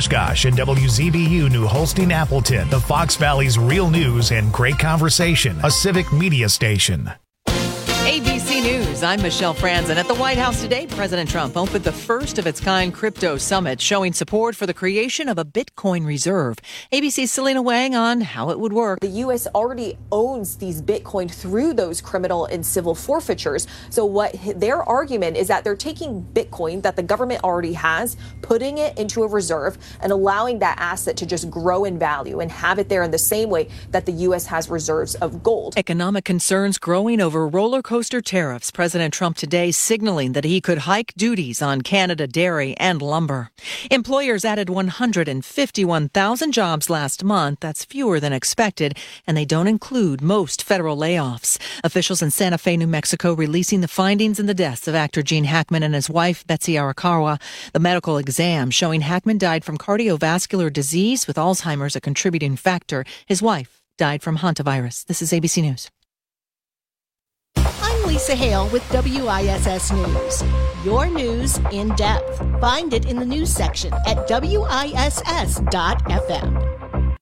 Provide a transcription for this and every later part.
Oshkosh and WZBU New Holstein Appleton, the Fox Valley's real news and great conversation, a civic media station. ABC News, I'm Michelle Franzen. At the White House today, President Trump opened the first of its kind crypto summit, showing support for the creation of a Bitcoin reserve. ABC's Selena Wang on how it would work. The U.S. already owns these Bitcoin through those criminal and civil forfeitures. So what their argument is that they're taking Bitcoin that the government already has, putting it into a reserve and allowing that asset to just grow in value and have it there in the same way that the U.S. has reserves of gold. Economic concerns growing over roller coaster tariffs. President Trump today signaling that he could hike duties on Canada dairy and lumber. Employers added 151,000 jobs last month. That's fewer than expected, and they don't include most federal layoffs. Officials in Santa Fe, New Mexico, releasing the findings in the deaths of actor Gene Hackman and his wife, Betsy Arakawa. The medical exam showing Hackman died from cardiovascular disease with Alzheimer's a contributing factor. His wife died from hantavirus. This is ABC News. I'm Lisa Hale with WISS News. Your news in depth. Find it in the news section at WISS.FM.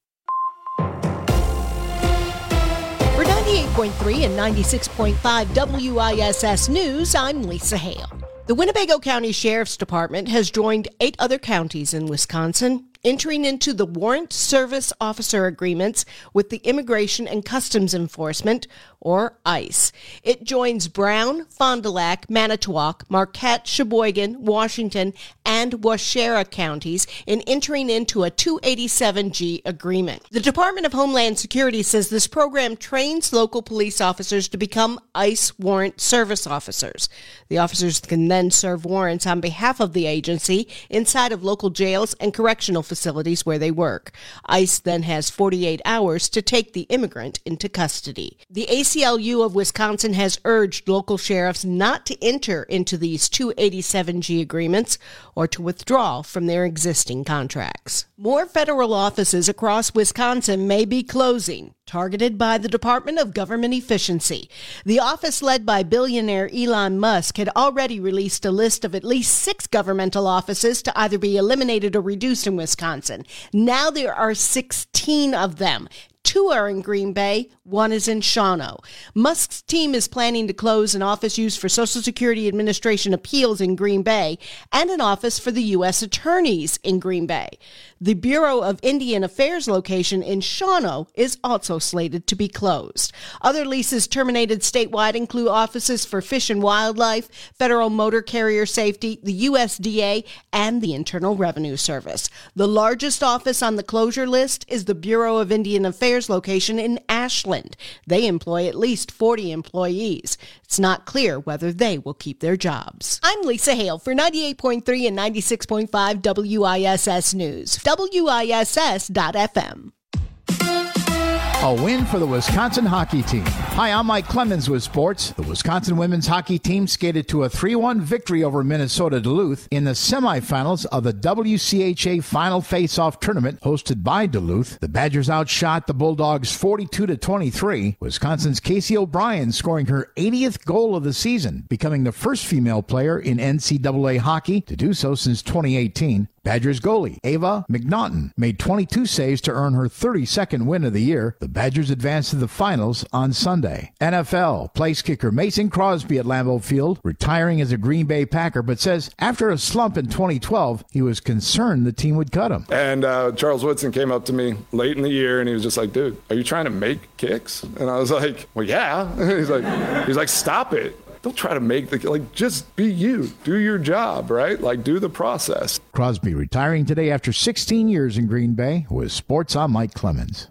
For 98.3 and 96.5 WISS News, I'm Lisa Hale. The Winnebago County Sheriff's Department has joined 8 other counties in Wisconsin, entering into the Warrant Service Officer Agreements with the Immigration and Customs Enforcement, or ICE. It joins Brown, Fond du Lac, Manitowoc, Marquette, Sheboygan, Washington, and Waushara counties in entering into a 287G agreement. The Department of Homeland Security says this program trains local police officers to become ICE warrant service officers. The officers can then serve warrants on behalf of the agency inside of local jails and correctional facilities where they work. ICE then has 48 hours to take the immigrant into custody. The ACLU of Wisconsin has urged local sheriffs not to enter into these 287G agreements or to withdraw from their existing contracts. More federal offices across Wisconsin may be closing, targeted by the Department of Government Efficiency. The office led by billionaire Elon Musk had already released a list of at least 6 governmental offices to either be eliminated or reduced in Wisconsin. Now there are 16 of them. 2 are in Green Bay, 1 is in Shawano. Musk's team is planning to close an office used for Social Security Administration appeals in Green Bay and an office for the U.S. attorneys in Green Bay. The Bureau of Indian Affairs location in Shawano is also slated to be closed. Other leases terminated statewide include offices for Fish and Wildlife, Federal Motor Carrier Safety, the USDA, and the Internal Revenue Service. The largest office on the closure list is the Bureau of Indian Affairs location in Ashland. They employ at least 40 employees. It's not clear whether they will keep their jobs. I'm Lisa Hale for 98.3 and 96.5 WISS News. WISS.FM. A win for the Wisconsin hockey team. Hi, I'm Mike Clemens with sports. The Wisconsin women's hockey team skated to a 3-1 victory over Minnesota Duluth in the semifinals of the WCHA Final Face-Off Tournament hosted by Duluth. The Badgers outshot the Bulldogs 42-23. Wisconsin's Casey O'Brien scoring her 80th goal of the season, becoming the first female player in NCAA hockey to do so since 2018. Badgers goalie Ava McNaughton made 22 saves to earn her 32nd win of the year. The Badgers advanced to the finals on Sunday. NFL place kicker Mason Crosby at Lambeau Field, retiring as a Green Bay Packer, but says after a slump in 2012, he was concerned the team would cut him. And Charles Woodson came up to me late in the year, and he was just like, dude, are you trying to make kicks? And I was like, well, yeah. He's like, stop it. Don't try to make just be you. Do your job, right? Do the process. Crosby retiring today after 16 years in Green Bay. With sports, I'm Mike Clemens.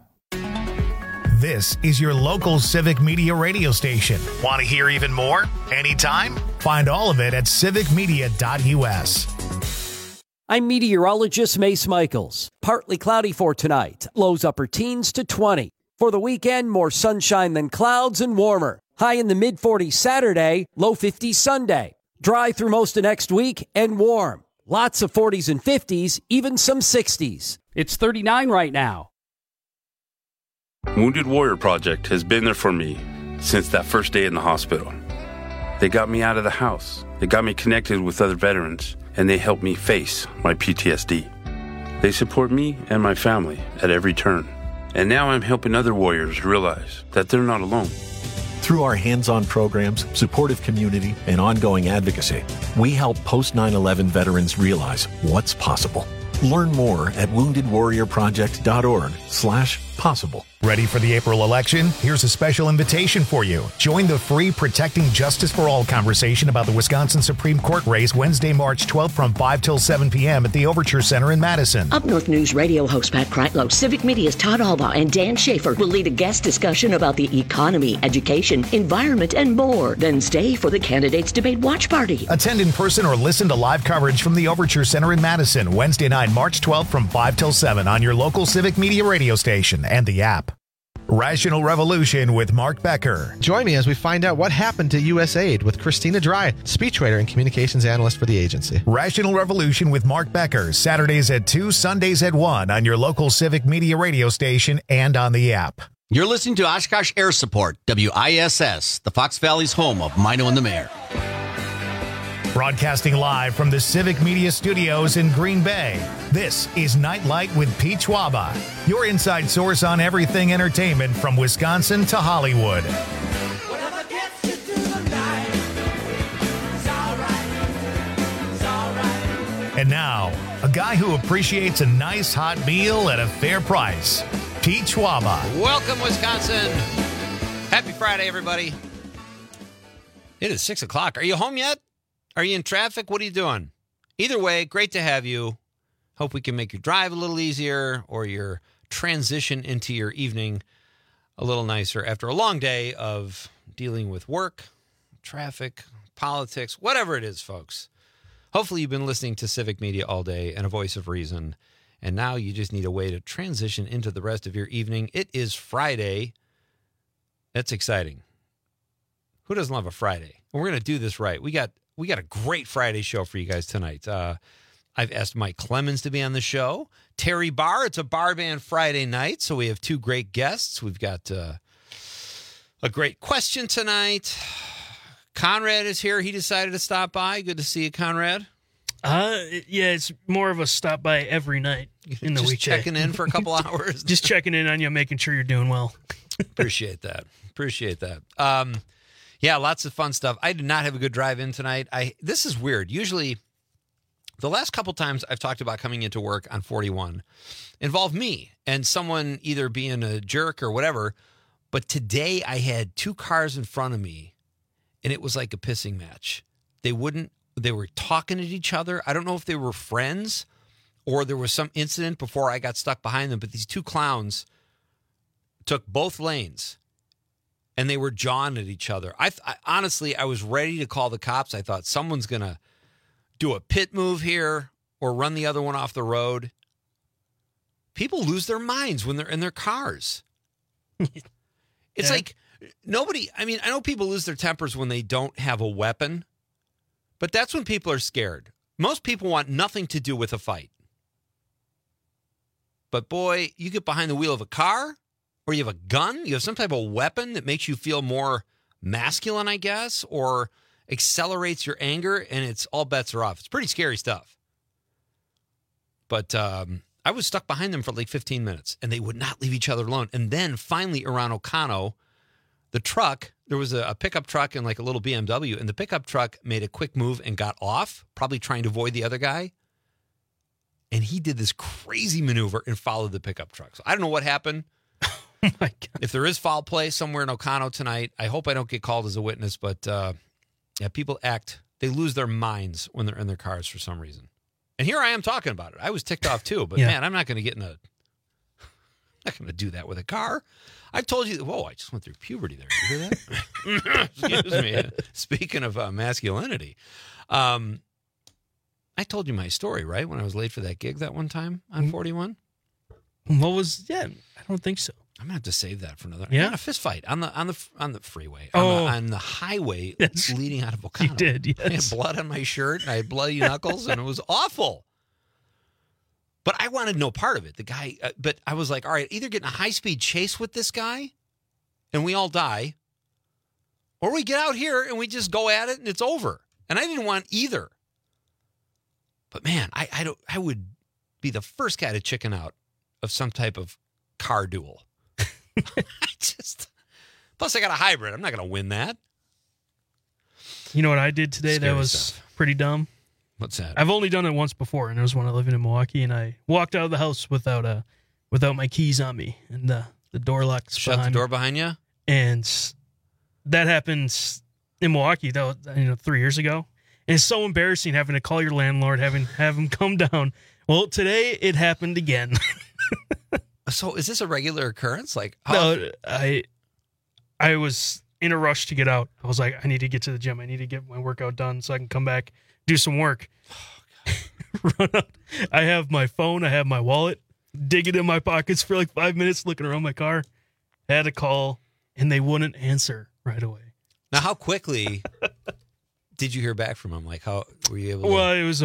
This is your local civic media radio station. Want to hear even more? Anytime? Find all of it at civicmedia.us. I'm meteorologist Mace Michaels. Partly cloudy for tonight. Lows upper teens to 20. For the weekend, more sunshine than clouds and warmer. High in the mid-40s Saturday, low 50s Sunday. Dry through most of next week and warm. Lots of 40s and 50s, even some 60s. It's 39 right now. Wounded Warrior Project has been there for me since that first day in the hospital. They got me out of the house. They got me connected with other veterans, and they helped me face my PTSD. They support me and my family at every turn. And now I'm helping other warriors realize that they're not alone. Through our hands-on programs, supportive community, and ongoing advocacy, we help post-9/11 veterans realize what's possible. Learn more at woundedwarriorproject.org/possible. Ready for the April election? Here's a special invitation for you. Join the free Protecting Justice for All conversation about the Wisconsin Supreme Court race Wednesday, March 12th from 5 till 7 p.m. at the Overture Center in Madison. Up North News radio host Pat Kreitlow, Civic Media's Todd Alba, and Dan Schaefer will lead a guest discussion about the economy, education, environment, and more. Then stay for the Candidates Debate Watch Party. Attend in person or listen to live coverage from the Overture Center in Madison, Wednesday night, March 12th from 5 till 7 on your local Civic Media radio station and the app. Rational Revolution with Mark Becker. Join me as we find out what happened to USAID with Christina Dry, speechwriter and communications analyst for the agency. Rational Revolution with Mark Becker, Saturdays at 2, Sundays at 1 on your local Civic Media radio station and on the app. You're listening to Oshkosh Air Support, WISS, the Fox Valley's home of Mino and the Mayor. Broadcasting live from the Civic Media Studios in Green Bay, this is Nightlight with Pete Schwaba, your inside source on everything entertainment from Wisconsin to Hollywood. And now, a guy who appreciates a nice hot meal at a fair price, Pete Schwaba. Welcome, Wisconsin. Happy Friday, everybody. It is 6 o'clock. Are you home yet? Are you in traffic? What are you doing? Either way, great to have you. Hope we can make your drive a little easier or your transition into your evening a little nicer after a long day of dealing with work, traffic, politics, whatever it is, folks. Hopefully you've been listening to Civic Media all day and a voice of reason, and now you just need a way to transition into the rest of your evening. It is Friday. That's exciting. Who doesn't love a Friday? And we're going to do this right. We got a great Friday show for you guys tonight. I've asked Mike Clemens to be on the show. Terry Barr, it's a bar band Friday night, so we have two great guests. We've got a great question tonight. Conrad is here. He decided to stop by. Good to see you, Conrad. Yeah, it's more of a stop by every night in the weekday. Just checking in for a couple hours. Just checking in on you, making sure you're doing well. Appreciate that. Yeah, lots of fun stuff. I did not have a good drive in tonight. This is weird. Usually, the last couple times I've talked about coming into work on 41 involve me and someone either being a jerk or whatever. But today I had two cars in front of me, and it was like a pissing match. They were talking at each other. I don't know if they were friends or there was some incident before I got stuck behind them, but these two clowns took both lanes. And they were jawing at each other. I honestly, I was ready to call the cops. I thought someone's going to do a pit move here or run the other one off the road. People lose their minds when they're in their cars. It's like nobody, I mean, I know people lose their tempers when they don't have a weapon, but that's when people are scared. Most people want nothing to do with a fight. But boy, you get behind the wheel of a car, or you have a gun, you have some type of weapon that makes you feel more masculine, I guess, or accelerates your anger, and it's all bets are off. It's pretty scary stuff. But I was stuck behind them for like 15 minutes, and they would not leave each other alone. And then finally around Ocano, the truck, there was a pickup truck and like a little BMW, and the pickup truck made a quick move and got off, probably trying to avoid the other guy. And he did this crazy maneuver and followed the pickup truck. So I don't know what happened. Oh my God. If there is foul play somewhere in Ocano tonight, I hope I don't get called as a witness, but yeah, people they lose their minds when they're in their cars for some reason. And here I am talking about it. I was ticked off too, but man, I'm not going to do that with a car. I told you, whoa, I just went through puberty there. You hear that? Excuse me. Speaking of masculinity, I told you my story, right? When I was late for that gig that one time on 41. What was, I don't think so. I'm gonna have to save that for another. Yeah, I had a fist fight on the freeway. On the highway leading out of Ocano. You did. Yes. I had blood on my shirt and I had bloody knuckles, and it was awful. But I wanted no part of it. The guy, but I was like, all right, either get in a high speed chase with this guy, and we all die, or we get out here and we just go at it and it's over. And I didn't want either. But man, I would be the first guy to chicken out of some type of car duel. Plus I got a hybrid. I'm not going to win that. You know what I did today Scary that was stuff. pretty dumb? What's that? I've only done it once before, and it was when I lived in Milwaukee, and I walked out of the house without my keys on me, and the door locked Shut the door behind you? And that happened in Milwaukee, that was 3 years ago. And it's so embarrassing having to call your landlord, have him come down. Well, today it happened again. So is this a regular occurrence? Like, no, I was in a rush to get out. I was like, I need to get to the gym. I need to get my workout done so I can come back, do some work. Run out. I have my phone. I have my wallet. Dig it in my pockets for like 5 minutes, looking around my car. Had a call, and they wouldn't answer right away. Now, how quickly did you hear back from them? Like, how were you able to? Well, it was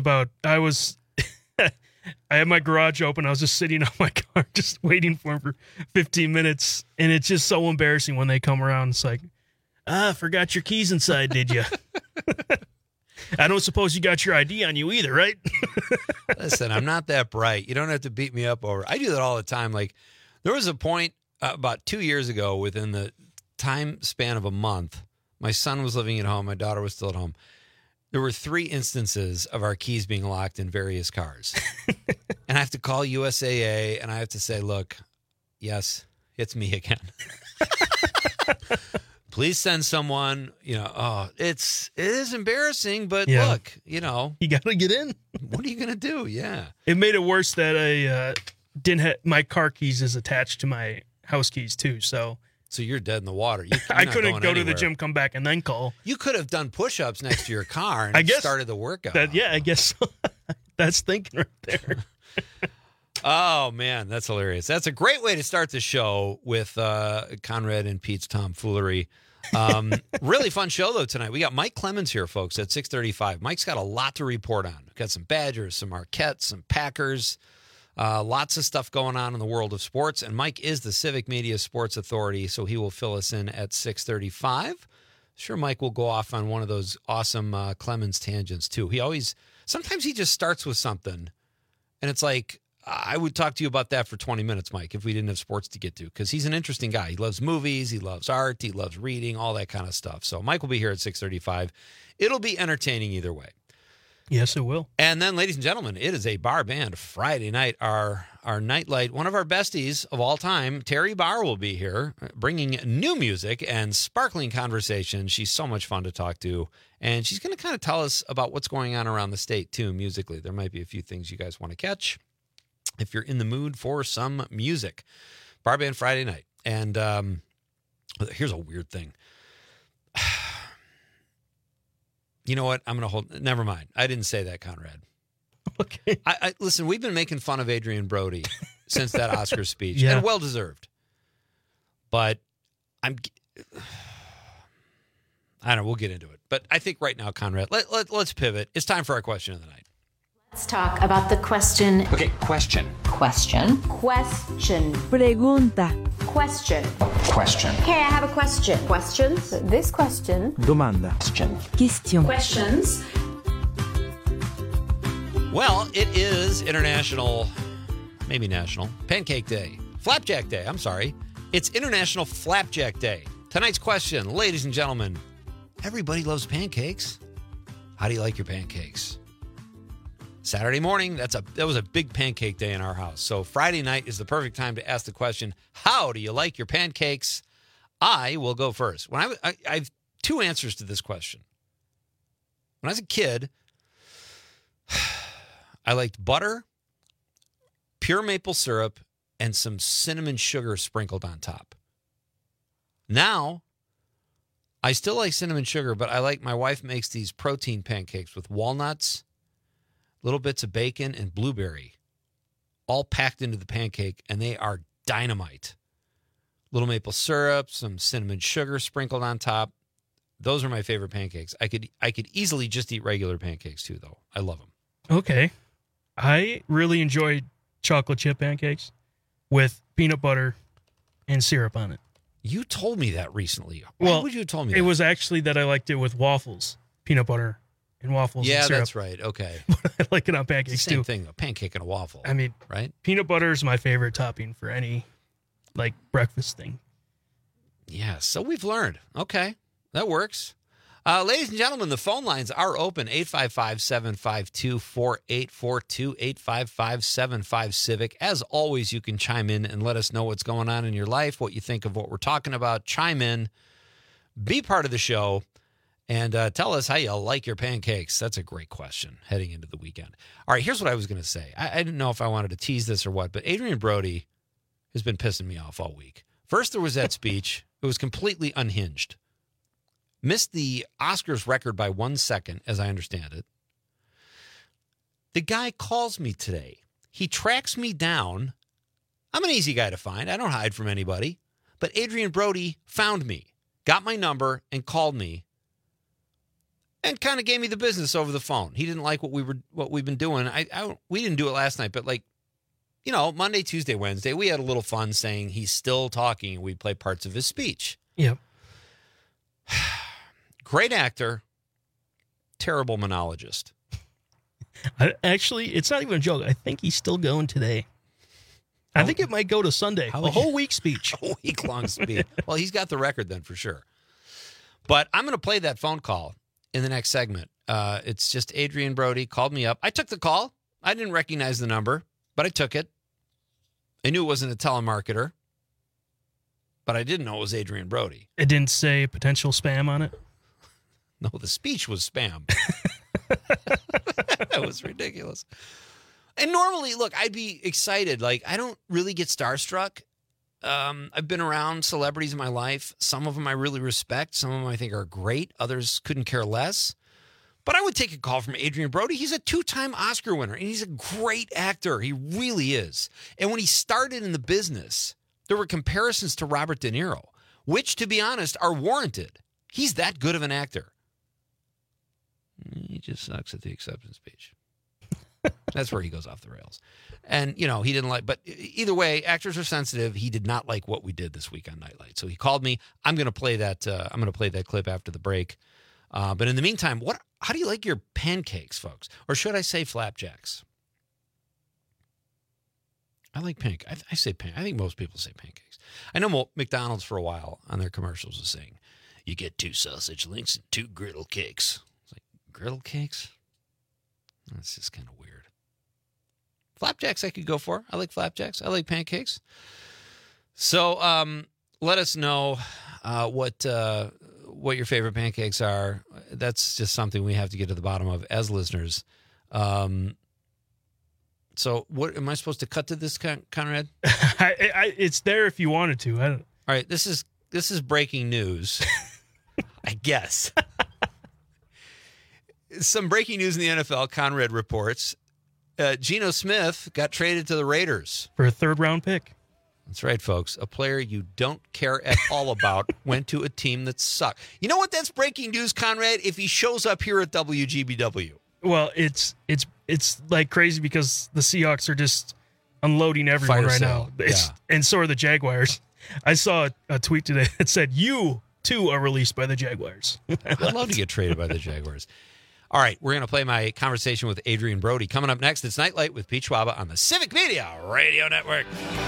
I had my garage open. I was just sitting on my car, just waiting for him for 15 minutes. And it's just so embarrassing when they come around. It's like, forgot your keys inside, did you? I don't suppose you got your ID on you either, right? Listen, I'm not that bright. You don't have to beat me up over. I do that all the time. Like, there was a point about 2 years ago, within the time span of a month, my son was living at home. My daughter was still at home. There were 3 instances of our keys being locked in various cars. And I have to call USAA, and I have to say, look, yes, it's me again. Please send someone. It is embarrassing, but look, you got to get in. What are you going to do? Yeah. It made it worse that I didn't have my car keys is attached to my house keys too. So you're dead in the water. I couldn't go to the gym, come back, and then call. You could have done push-ups next to your car and started the workout. I guess so. That's thinking right there. Oh, man, that's hilarious. That's a great way to start the show with Conrad and Pete's tomfoolery. Really fun show, though, tonight. We got Mike Clemens here, folks, at 6:35. Mike's got a lot to report on. We've got some Badgers, some Marquette, some Packers, lots of stuff going on in the world of sports. And Mike is the Civic Media Sports Authority, so he will fill us in at 6:35. Sure, Mike will go off on one of those awesome Clemens tangents, too. Sometimes he just starts with something, and it's like, I would talk to you about that for 20 minutes, Mike, if we didn't have sports to get to, because he's an interesting guy. He loves movies, he loves art, he loves reading, all that kind of stuff. So Mike will be here at 6:35. It'll be entertaining either way. Yes, it will. And then, ladies and gentlemen, it is a bar band Friday night. Our nightlight, one of our besties of all time, Terry Barr, will be here bringing new music and sparkling conversation. She's so much fun to talk to. And she's going to kind of tell us about what's going on around the state, too, musically. There might be a few things you guys want to catch if you're in the mood for some music. Bar band Friday night. And here's a weird thing. You know what? I'm going to hold. Never mind. I didn't say that, Conrad. Okay. Listen, we've been making fun of Adrian Brody since that Oscar speech, and well deserved. But I don't know. We'll get into it. But I think right now, Conrad, let's pivot. It's time for our question of the night. Let's talk about the question. Okay, question. Question. Question. Pregunta. Question. Question. Okay, I have a question. Questions? This question. Domanda. Question. Questions. Well, it is International, maybe National, Pancake Day. Flapjack Day, I'm sorry. It's International Flapjack Day. Tonight's question, ladies and gentlemen, everybody loves pancakes. How do you like your pancakes? Saturday morning, that was a big pancake day in our house. So Friday night is the perfect time to ask the question, how do you like your pancakes? I will go first. When I have 2 answers to this question. When I was a kid, I liked butter, pure maple syrup, and some cinnamon sugar sprinkled on top. Now, I still like cinnamon sugar, but my wife makes these protein pancakes with walnuts, little bits of bacon, and blueberry, all packed into the pancake, and they are dynamite. Little maple syrup, some cinnamon sugar sprinkled on top. Those are my favorite pancakes. I could easily just eat regular pancakes too, though. I love them. Okay. I really enjoy chocolate chip pancakes with peanut butter and syrup on it. You told me that recently. Why would you have told me that? It was actually that I liked it with waffles, peanut butter, and waffles. Yeah, and syrup. that's right. Okay. I like it on pancakes Same too. thing, a pancake and a waffle. I mean, right? Peanut butter is my favorite topping for any like breakfast thing. Yeah, so we've learned. Okay, that works. Ladies and gentlemen, the phone lines are open. 855-752-4842, 855-75-CIVIC. As always, you can chime in and let us know what's going on in your life, what you think of what we're talking about. Chime in, be part of the show, and tell us how you like your pancakes. That's a great question heading into the weekend. All right, here's what I was going to say. I didn't know if I wanted to tease this or what, but Adrian Brody has been pissing me off all week. First, there was that speech. It was completely unhinged. Missed the Oscars record by 1 second, as I understand it. The guy calls me today. He tracks me down. I'm an easy guy to find. I don't hide from anybody. But Adrian Brody found me, got my number, and called me, and kind of gave me the business over the phone. He didn't like what we've been doing. We didn't do it last night, but Monday, Tuesday, Wednesday, we had a little fun saying he's still talking, and we play parts of his speech. Yep. Great actor, terrible monologist. Actually, it's not even a joke. I think he's still going today. I think it might go to Sunday. A whole week speech. A week-long speech. Well, he's got the record then for sure. But I'm going to play that phone call in the next segment. It's just Adrian Brody called me up. I took the call. I didn't recognize the number, but I took it. I knew it wasn't a telemarketer, but I didn't know it was Adrian Brody. It didn't say potential spam on it? No, the speech was spam. That was ridiculous. And normally, look, I'd be excited. Like, I don't really get starstruck. I've been around celebrities in my life. Some of them I really respect. Some of them I think are great. Others couldn't care less. But I would take a call from Adrian Brody. He's a 2-time Oscar winner, and he's a great actor. He really is. And when he started in the business, there were comparisons to Robert De Niro, which, to be honest, are warranted. He's that good of an actor. He just sucks at the acceptance speech. That's where he goes off the rails. And, he didn't like, but either way, actors are sensitive. He did not like what we did this week on Nightlight. So he called me. I'm going to play that. I'm going to play that clip after the break. But in the meantime, how do you like your pancakes, folks? Or should I say flapjacks? I like I say I think most people say pancakes. I know McDonald's for a while on their commercials was saying, you get 2 sausage links and 2 griddle cakes. It's like, griddle cakes? That's just kind of weird. Flapjacks I could go for. I like flapjacks. I like pancakes. So let us know what your favorite pancakes are. That's just something we have to get to the bottom of as listeners. So what am I supposed to cut to this, Conrad? It's there if you wanted to. All right, this is breaking news, I guess. Some breaking news in the NFL. Conrad reports Geno Smith got traded to the Raiders for a 3rd-round pick. That's right, folks. A player you don't care at all about went to a team that sucked. You know what? That's breaking news, Conrad. If he shows up here at WGBW. Well, it's like crazy because the Seahawks are just unloading everyone right now. And so are the Jaguars. I saw a tweet today that said, you, too, are released by the Jaguars. I'd love to get traded by the Jaguars. All right, we're going to play my conversation with Adrian Brody. Coming up next, it's Nightlight with Pete Schwaba on the Civic Media Radio Network.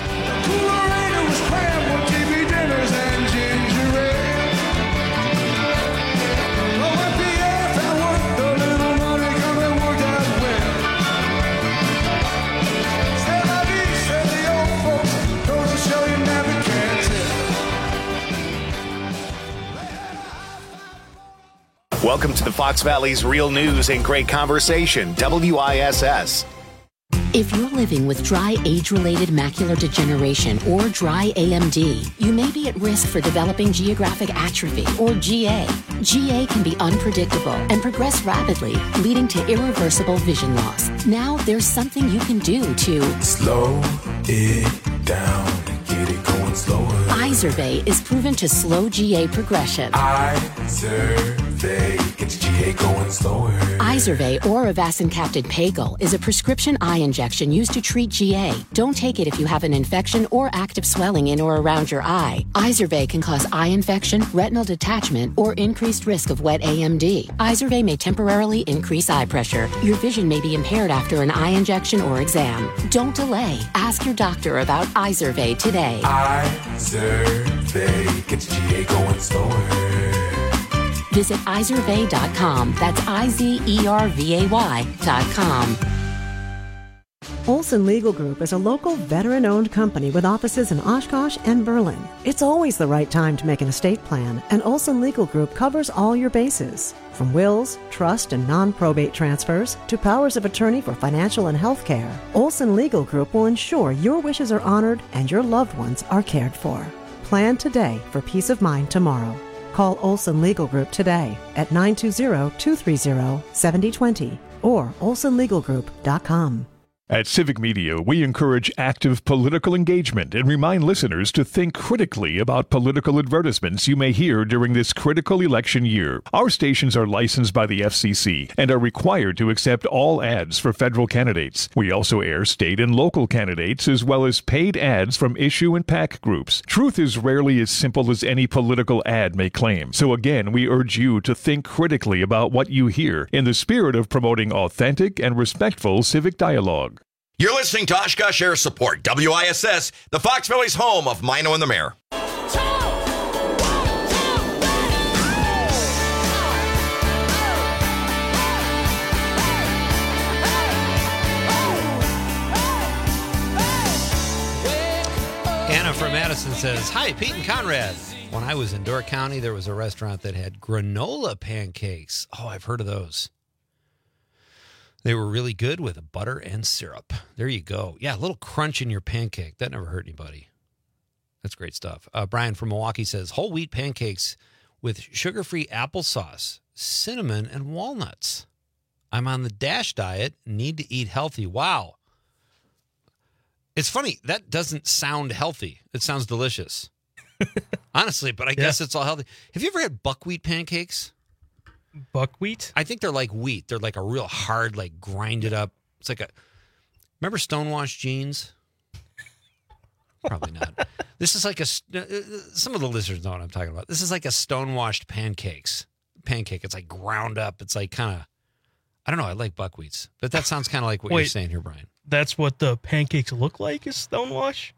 Welcome to the Fox Valley's Real News and Great Conversation, WISS. If you're living with dry age-related macular degeneration or dry AMD, you may be at risk for developing geographic atrophy or GA. GA can be unpredictable and progress rapidly, leading to irreversible vision loss. Now there's something you can do to slow it down and get it going slower. Izervay is proven to slow GA progression. Izervay gets GA GA going slower. Izervay or Avastin-capted Pagel is a prescription eye injection used to treat GA. Don't take it if you have an infection or active swelling in or around your eye. Izervay can cause eye infection, retinal detachment, or increased risk of wet AMD. Izervay may temporarily increase eye pressure. Your vision may be impaired after an eye injection or exam. Don't delay. Ask your doctor about Izervay today. Izervay gets GA going slower. Visit Izervay.com. That's IZERVAY.com. Olson Legal Group is a local veteran-owned company with offices in Oshkosh and Berlin. It's always the right time to make an estate plan, and Olson Legal Group covers all your bases. From wills, trust, and non-probate transfers to powers of attorney for financial and health care, Olson Legal Group will ensure your wishes are honored and your loved ones are cared for. Plan today for peace of mind tomorrow. Call Olson Legal Group today at 920-230-7020 or olsonlegalgroup.com. At Civic Media, we encourage active political engagement and remind listeners to think critically about political advertisements you may hear during this critical election year. Our stations are licensed by the FCC and are required to accept all ads for federal candidates. We also air state and local candidates as well as paid ads from issue and PAC groups. Truth is rarely as simple as any political ad may claim. So again, we urge you to think critically about what you hear in the spirit of promoting authentic and respectful civic dialogue. You're listening to Oshkosh Air Support, WISS, the Fox Valley's home of Mino and the Mayor. Anna from Madison says, "Hi, Pete and Conrad. When I was in Door County, there was a restaurant that had granola pancakes. Oh, I've heard of those. They were really good with butter and syrup. There you go. Yeah, a little crunch in your pancake. That never hurt anybody. That's great stuff." Brian from Milwaukee says, "Whole wheat pancakes with sugar-free applesauce, cinnamon, and walnuts. I'm on the DASH diet, need to eat healthy." Wow. It's funny. That doesn't sound healthy. It sounds delicious. Honestly, but I guess it's all healthy. Have you ever had buckwheat pancakes? Buckwheat? I think they're like wheat. They're like a real hard, like grinded up. It's like remember stonewashed jeans? Probably not. This is like some of the listeners know what I'm talking about. This is like a stonewashed pancake. It's like ground up. It's like kind of, I don't know. I like buckwheats, but that sounds kind of like what you're saying here, Brian. That's what the pancakes look like, is stonewash?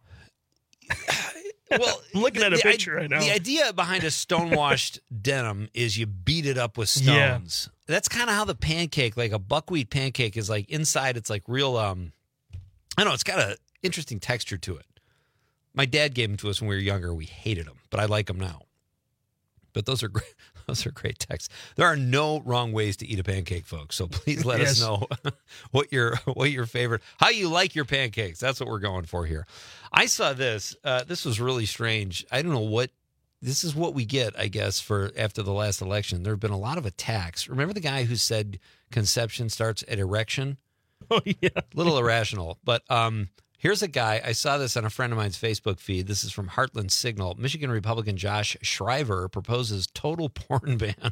Well, I'm looking at a picture right now. The idea behind a stonewashed denim is you beat it up with stones. Yeah. That's kind of how the pancake, like a buckwheat pancake, is like inside. It's like real. I don't know. It's got an interesting texture to it. My dad gave them to us when we were younger. We hated them, but I like them now. But those are great. Those are great texts. There are no wrong ways to eat a pancake, folks. So please let us know what your favorite, how you like your pancakes. That's what we're going for here. I saw this. This was really strange. I don't know what. This is what we get, I guess, for after the last election. There have been a lot of attacks. Remember the guy who said conception starts at erection? Oh yeah, a little irrational. But here's a guy. I saw this on a friend of mine's Facebook feed. This is from Heartland Signal. Michigan Republican Josh Shriver proposes total porn ban.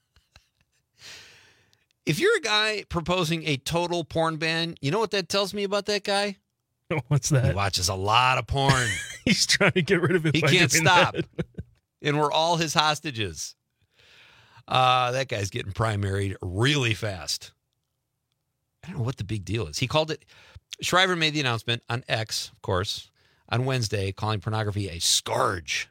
If you're a guy proposing a total porn ban, you know what that tells me about that guy? What's that? He watches a lot of porn. He's trying to get rid of it. He can't stop. And we're all his hostages. That guy's getting primaried really fast. I don't know what the big deal is. He called it. Shriver made the announcement on X, of course, on Wednesday, calling pornography a scourge.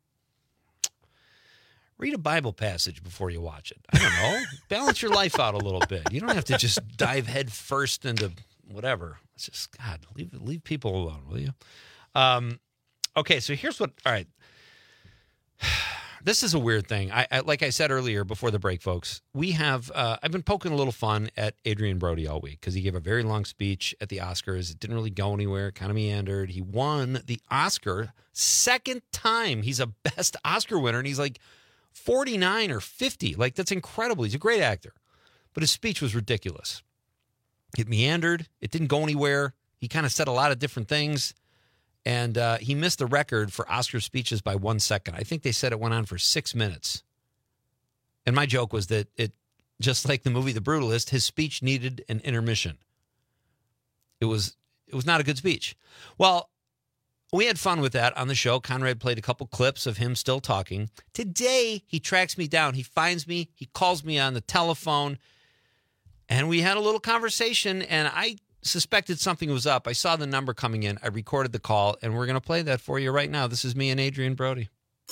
Read a Bible passage before you watch it. I don't know. Balance your life out a little bit. You don't have to just dive head first into whatever. It's just, God, leave people alone, will you? Okay, so here's what, all right. This is a weird thing. I like I said earlier before the break, folks, we have, I've been poking a little fun at Adrian Brody all week because he gave a very long speech at the Oscars. It didn't really go anywhere, kind of meandered. He won the Oscar second time. He's a Best Oscar winner, and he's like 49 or 50. Like, that's incredible. He's a great actor. But his speech was ridiculous. It meandered. It didn't go anywhere. He kind of said a lot of different things. And he missed the record for Oscar speeches by 1 second. I think they said it went on for 6 minutes. And my joke was that it just like the movie The Brutalist, his speech needed an intermission. It was not a good speech. Well, we had fun with that on the show. Conrad played a couple clips of him still talking. Today, he tracks me down. He finds me. He calls me on the telephone. And we had a little conversation, and I suspected something was up. I saw the number coming in. I recorded the call, and we're going to play that for you right now. This is me and Adrian Brody.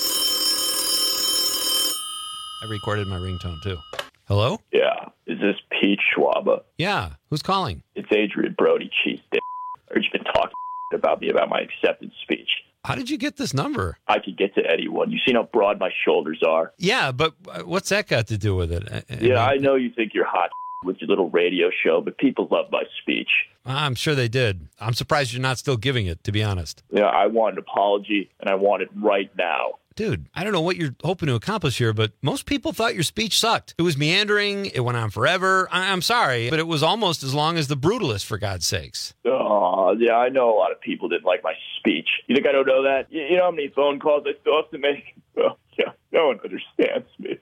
I recorded my ringtone, too. Hello? Yeah. Is this Pete Schwaba? Yeah. Who's calling? It's Adrian Brody, cheese dick. I heard you've been talking about me about my acceptance speech. How did you get this number? I could get to anyone. You seen how broad my shoulders are? Yeah, but what's that got to do with it? I know you think you're hot with your little radio show, but people love my speech. I'm sure they did. I'm surprised you're not still giving it, to be honest. Yeah, I want an apology, and I want it right now. Dude, I don't know what you're hoping to accomplish here, but most people thought your speech sucked. It was meandering. It went on forever. I'm sorry, but it was almost as long as The Brutalist, for God's sakes. Oh, yeah, I know a lot of people didn't like my speech. You think I don't know that? You know how many phone calls I still have to make? Oh, yeah, no one understands me.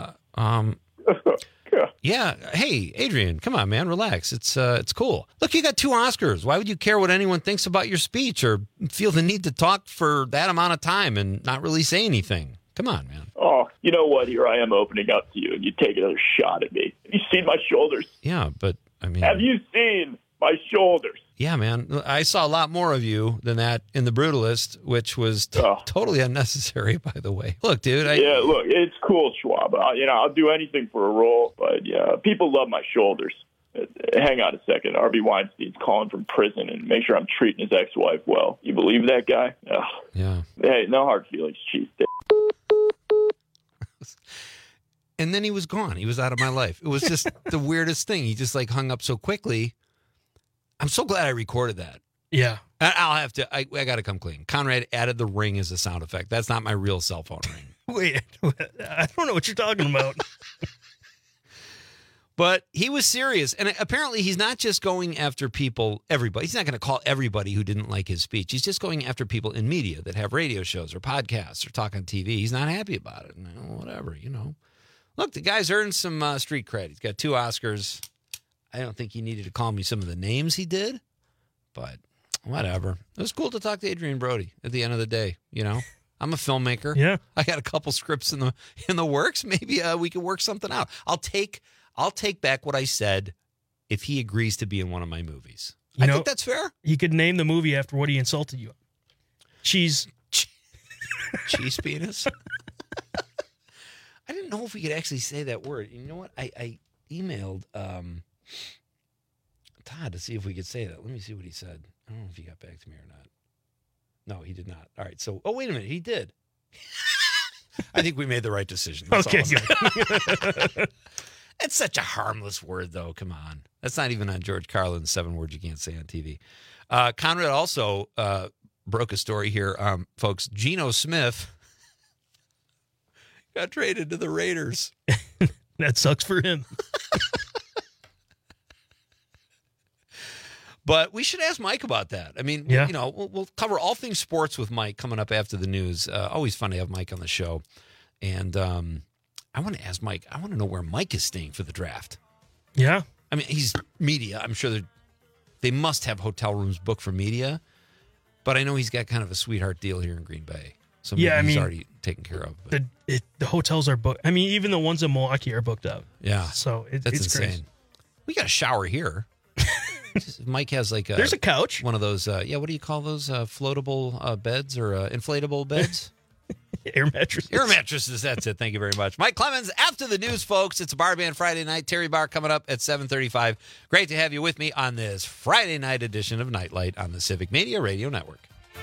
Yeah. Hey, Adrian, come on, man. Relax. It's cool. Look, you got 2 Oscars. Why would you care what anyone thinks about your speech or feel the need to talk for that amount of time and not really say anything? Come on, man. Oh, you know what? Here I am opening up to you, and you take another shot at me. Have you seen my shoulders? Yeah, but, I mean... Have you seen my shoulders? Yeah, man. I saw a lot more of you than that in The Brutalist, which was totally unnecessary, by the way. Look, dude. Yeah, look, it's cool, Schwab. I'll do anything for a role, but yeah, people love my shoulders. Hang on a second. Harvey Weinstein's calling from prison and make sure I'm treating his ex-wife well. You believe that guy? Ugh. Yeah. Hey, no hard feelings, cheese dick. And then he was gone. He was out of my life. It was just the weirdest thing. He just hung up so quickly. I'm so glad I recorded that. Yeah. I'll have to, I got to come clean. Conrad added the ring as a sound effect. That's not my real cell phone ring. Wait, I don't know what you're talking about. But he was serious. And apparently he's not just going after everybody. He's not going to call everybody who didn't like his speech. He's just going after people in media that have radio shows or podcasts or talk on TV. He's not happy about it. Whatever, Look, the guy's earned some street cred. He's got 2 Oscars. I don't think he needed to call me some of the names he did, but whatever. It was cool to talk to Adrian Brody at the end of the day, I'm a filmmaker. Yeah. I got a couple scripts in the works. Maybe we could work something out. I'll take back what I said if he agrees to be in one of my movies. I think that's fair. You could name the movie after what he insulted you. Cheese penis. I didn't know if we could actually say that word. You know what? I emailed Todd to see if we could say that. Let me see what he said. I don't know if he got back to me or not. No, he did not. All right. So, wait a minute. He did. I think we made the right decision. That's okay. It's such a harmless word, though. Come on. That's not even on George Carlin's 7 words you can't say on TV. Conrad also broke a story here, folks. Geno Smith got traded to the Raiders. That sucks for him. But we should ask Mike about that. I mean, we'll cover all things sports with Mike coming up after the news. Always fun to have Mike on the show. And I want to ask Mike, I want to know where Mike is staying for the draft. Yeah. I mean, he's media. I'm sure they must have hotel rooms booked for media. But I know he's got kind of a sweetheart deal here in Green Bay. So maybe he's already taken care of. But the hotels are booked. I mean, even the ones in Milwaukee are booked up. Yeah. So it's insane. crazy. We got a shower here. Mike has there's a couch. One of those, what do you call those? Floatable beds or inflatable beds? Air mattresses. Air mattresses, that's it. Thank you very much. Mike Clemens, after the news, folks. It's a Bar Band Friday night. Terry Bar coming up at 7:35. Great to have you with me on this Friday night edition of Nightlight on the Civic Media Radio Network.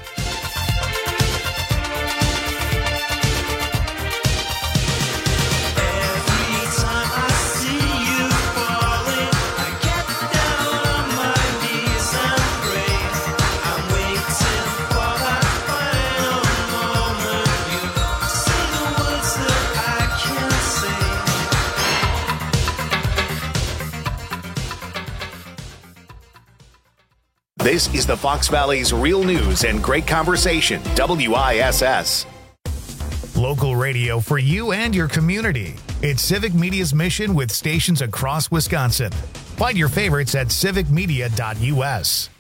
This is the Fox Valley's Real News and Great Conversation, WISS. Local radio for you and your community. It's Civic Media's mission with stations across Wisconsin. Find your favorites at civicmedia.us.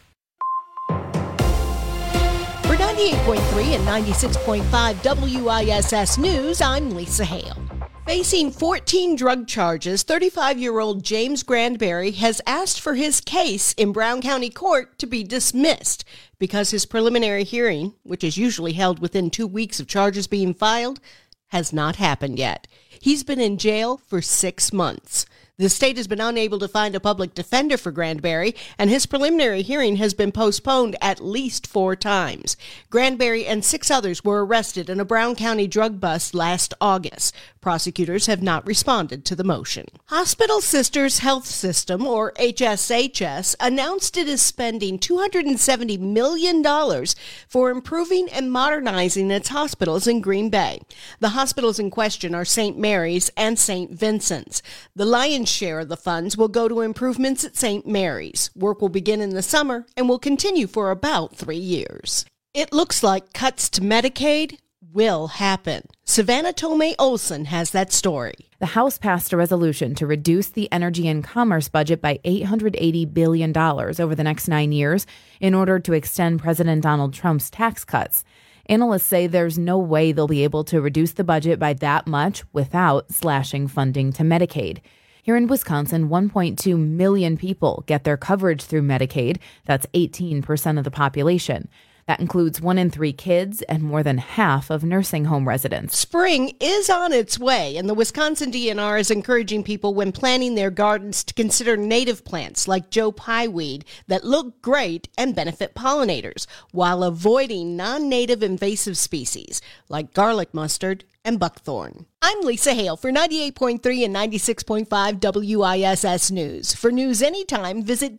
For 98.3 and 96.5 WISS News, I'm Lisa Hale. Facing 14 drug charges, 35-year-old James Granberry has asked for his case in Brown County Court to be dismissed because his preliminary hearing, which is usually held within 2 weeks of charges being filed, has not happened yet. He's been in jail for 6 months. The state has been unable to find a public defender for Granberry, and his preliminary hearing has been postponed at least 4 times. Granberry and 6 others were arrested in a Brown County drug bust last August. Prosecutors have not responded to the motion. Hospital Sisters Health System, or HSHS, announced it is spending $270 million for improving and modernizing its hospitals in Green Bay. The hospitals in question are St. Mary's and St. Vincent's. The lion's share of the funds will go to improvements at St. Mary's. Work will begin in the summer and will continue for about 3 years. It looks like cuts to Medicaid will happen. Savannah Tomei Olson has that story. The House passed a resolution to reduce the energy and commerce budget by $880 billion over the next 9 years in order to extend President Donald Trump's tax cuts. Analysts say there's no way they'll be able to reduce the budget by that much without slashing funding to Medicaid. Here in Wisconsin, 1.2 million people get their coverage through Medicaid. That's 18% of the population. That includes 1 in 3 kids and more than half of nursing home residents. Spring is on its way, and the Wisconsin DNR is encouraging people when planting their gardens to consider native plants like Joe Pyeweed that look great and benefit pollinators, while avoiding non-native invasive species like garlic mustard and buckthorn. I'm Lisa Hale for 98.3 and 96.5 WISS News. For news anytime, visit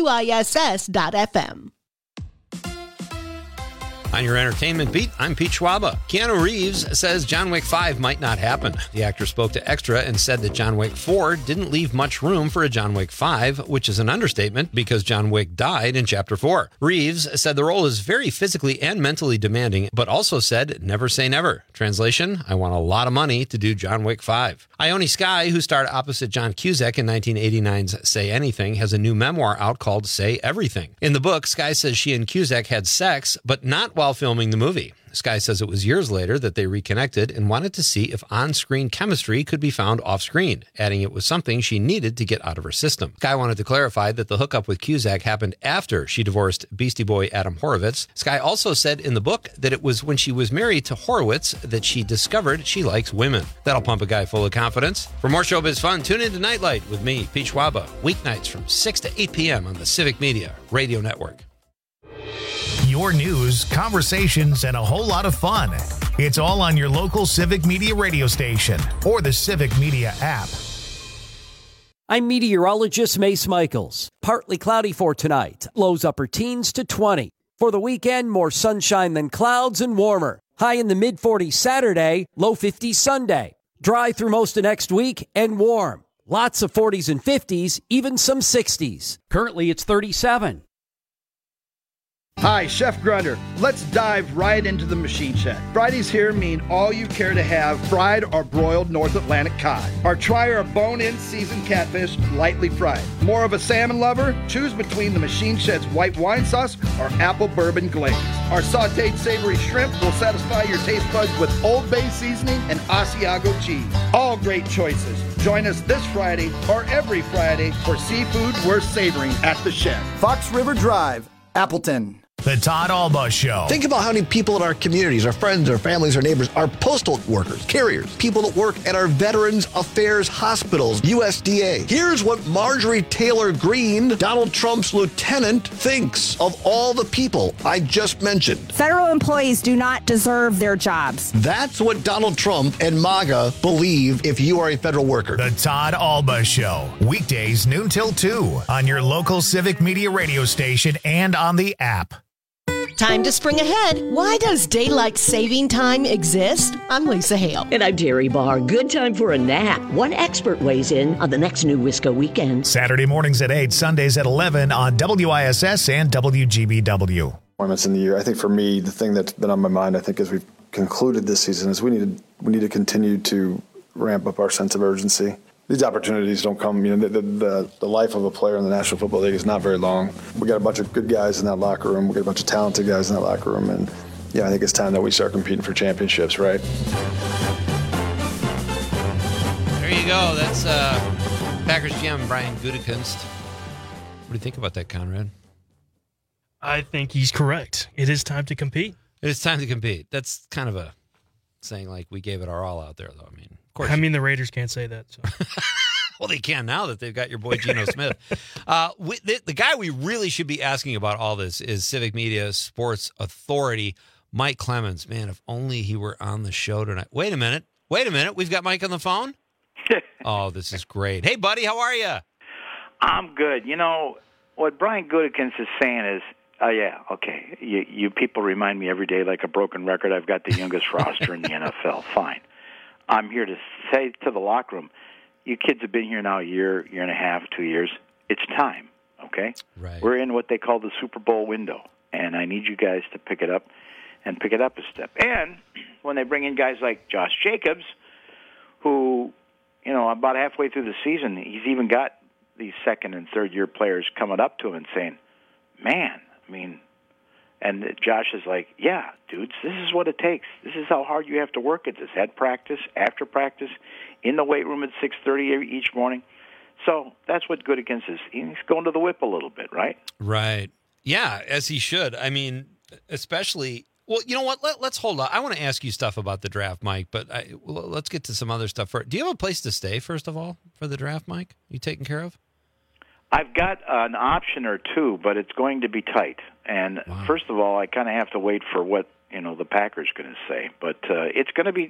WISS.FM. On your entertainment beat, I'm Pete Schwaba. Keanu Reeves says John Wick 5 might not happen. The actor spoke to Extra and said that John Wick 4 didn't leave much room for a John Wick 5, which is an understatement because John Wick died in Chapter 4. Reeves said the role is very physically and mentally demanding, but also said, never say never. Translation, I want a lot of money to do John Wick 5. Ione Skye, who starred opposite John Cusack in 1989's Say Anything, has a new memoir out called Say Everything. In the book, Skye says she and Cusack had sex, but not while filming the movie. Skye says it was years later that they reconnected and wanted to see if on-screen chemistry could be found off-screen, adding it was something she needed to get out of her system. Skye wanted to clarify that the hookup with Cusack happened after she divorced Beastie Boy Adam Horovitz. Skye also said in the book that it was when she was married to Horowitz that she discovered she likes women. That'll pump a guy full of confidence. For more showbiz fun, tune in to Nightlight with me, Pete Schwaba, weeknights from 6 to 8 p.m. on the Civic Media Radio Network. Your news, conversations, and a whole lot of fun. It's all on your local Civic Media radio station or the Civic Media app. I'm meteorologist Mace Michaels. Partly cloudy for tonight. Lows upper teens to 20. For the weekend, more sunshine than clouds and warmer. High in the mid-40s Saturday, low 50s Sunday. Dry through most of next week and warm. Lots of 40s and 50s, even some 60s. Currently, it's 37. Hi, Chef Grunder. Let's dive right into the machine shed. Fridays here mean all you care to have fried or broiled North Atlantic cod. Or try our bone-in seasoned catfish lightly fried. More of a salmon lover? Choose between the machine shed's white wine sauce or apple bourbon glaze. Our sauteed savory shrimp will satisfy your taste buds with Old Bay seasoning and Asiago cheese. All great choices. Join us this Friday or every Friday for seafood worth savoring at the shed. Fox River Drive, Appleton. The Todd Alba Show. Think about how many people in our communities, our friends, our families, our neighbors, our postal workers, carriers, people that work at our Veterans Affairs hospitals, USDA. Here's what Marjorie Taylor Greene, Donald Trump's lieutenant, thinks of all the people I just mentioned. Federal employees do not deserve their jobs. That's what Donald Trump and MAGA believe if you are a federal worker. The Todd Alba Show. Weekdays noon till 2 on your local Civic Media radio station and on the app. Time to spring ahead. Why does daylight saving time exist? I'm Lisa Hale. And I'm Terry Barr. Good time for a nap. One expert weighs in on the next New Wisco Weekend. Saturday mornings at 8, Sundays at 11 on WISS and WGBW. Performance in the year. I think for me, the thing that's been on my mind, I think, as we've concluded this season is we need to continue to ramp up our sense of urgency. These opportunities don't come, the life of a player in the National Football League is not very long. We got a bunch of good guys in that locker room. We got a bunch of talented guys in that locker room. And yeah, I think it's time that we start competing for championships, right? There you go. That's Packers GM Brian Gutekunst. What do you think about that, Conrad? I think he's correct. It is time to compete. It is time to compete. That's kind of a saying like we gave it our all out there, though. I mean, of course. I mean, the Raiders can't say that. So. Well, they can now that they've got your boy Geno Smith. The guy we really should be asking about all this is Civic Media Sports Authority, Mike Clemens. Man, if only he were on the show tonight. Wait a minute. We've got Mike on the phone? Oh, this is great. Hey, buddy, how are you? I'm good. What Brian Gutekunst is saying is, yeah, okay, you people remind me every day like a broken record. I've got the youngest roster in the NFL. Fine. I'm here to say to the locker room, you kids have been here now a year and a half, 2 years. It's time, okay? Right. We're in what they call the Super Bowl window, and I need you guys to pick it up and pick it up a step. And when they bring in guys like Josh Jacobs, who, about halfway through the season, he's even got these second and third year players coming up to him and saying, man, and Josh is like, yeah, dudes, this is what it takes. This is how hard you have to work at this. At practice, after practice, in the weight room at 6:30 each morning. So that's what Gutekunst is. He's going to the whip a little bit, right? Right. Yeah, as he should. I mean, especially, well, you know what? Let's hold on. I want to ask you stuff about the draft, Mike, but let's get to some other stuff first. Do you have a place to stay, first of all, for the draft, Mike? You taken care of? I've got an option or two, but it's going to be tight. And First of all, I kind of have to wait for what the Packers going to say. But it's going to be.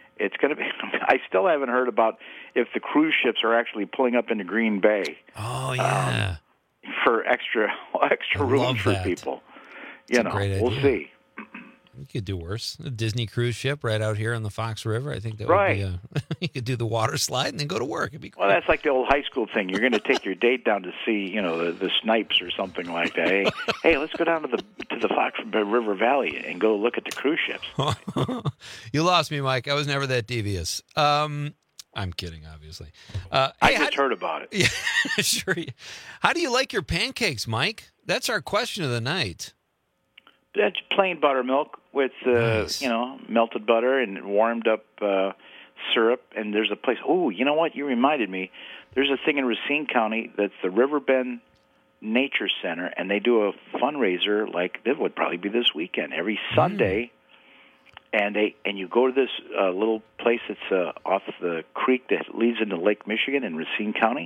I still haven't heard about if the cruise ships are actually pulling up into Green Bay. Oh yeah, for extra room for people. That's a great idea. We'll see. You could do worse. A Disney cruise ship right out here on the Fox River. I think that right. would be you could do the water slide and then go to work. It'd be cool. Well, that's like the old high school thing. You're going to take your date down to see, the Snipes or something like that. Hey, let's go down to the Fox River Valley and go look at the cruise ships. You lost me, Mike. I was never that devious. I'm kidding, obviously. I just heard about it. Yeah, sure. How do you like your pancakes, Mike? That's our question of the night. That's plain buttermilk with, nice. Melted butter and warmed up syrup. And there's a place. Oh, you know what? You reminded me. There's a thing in Racine County that's the Riverbend Nature Center, and they do a fundraiser like it would probably be this weekend every Sunday. And you go to this little place that's off the creek that leads into Lake Michigan in Racine County,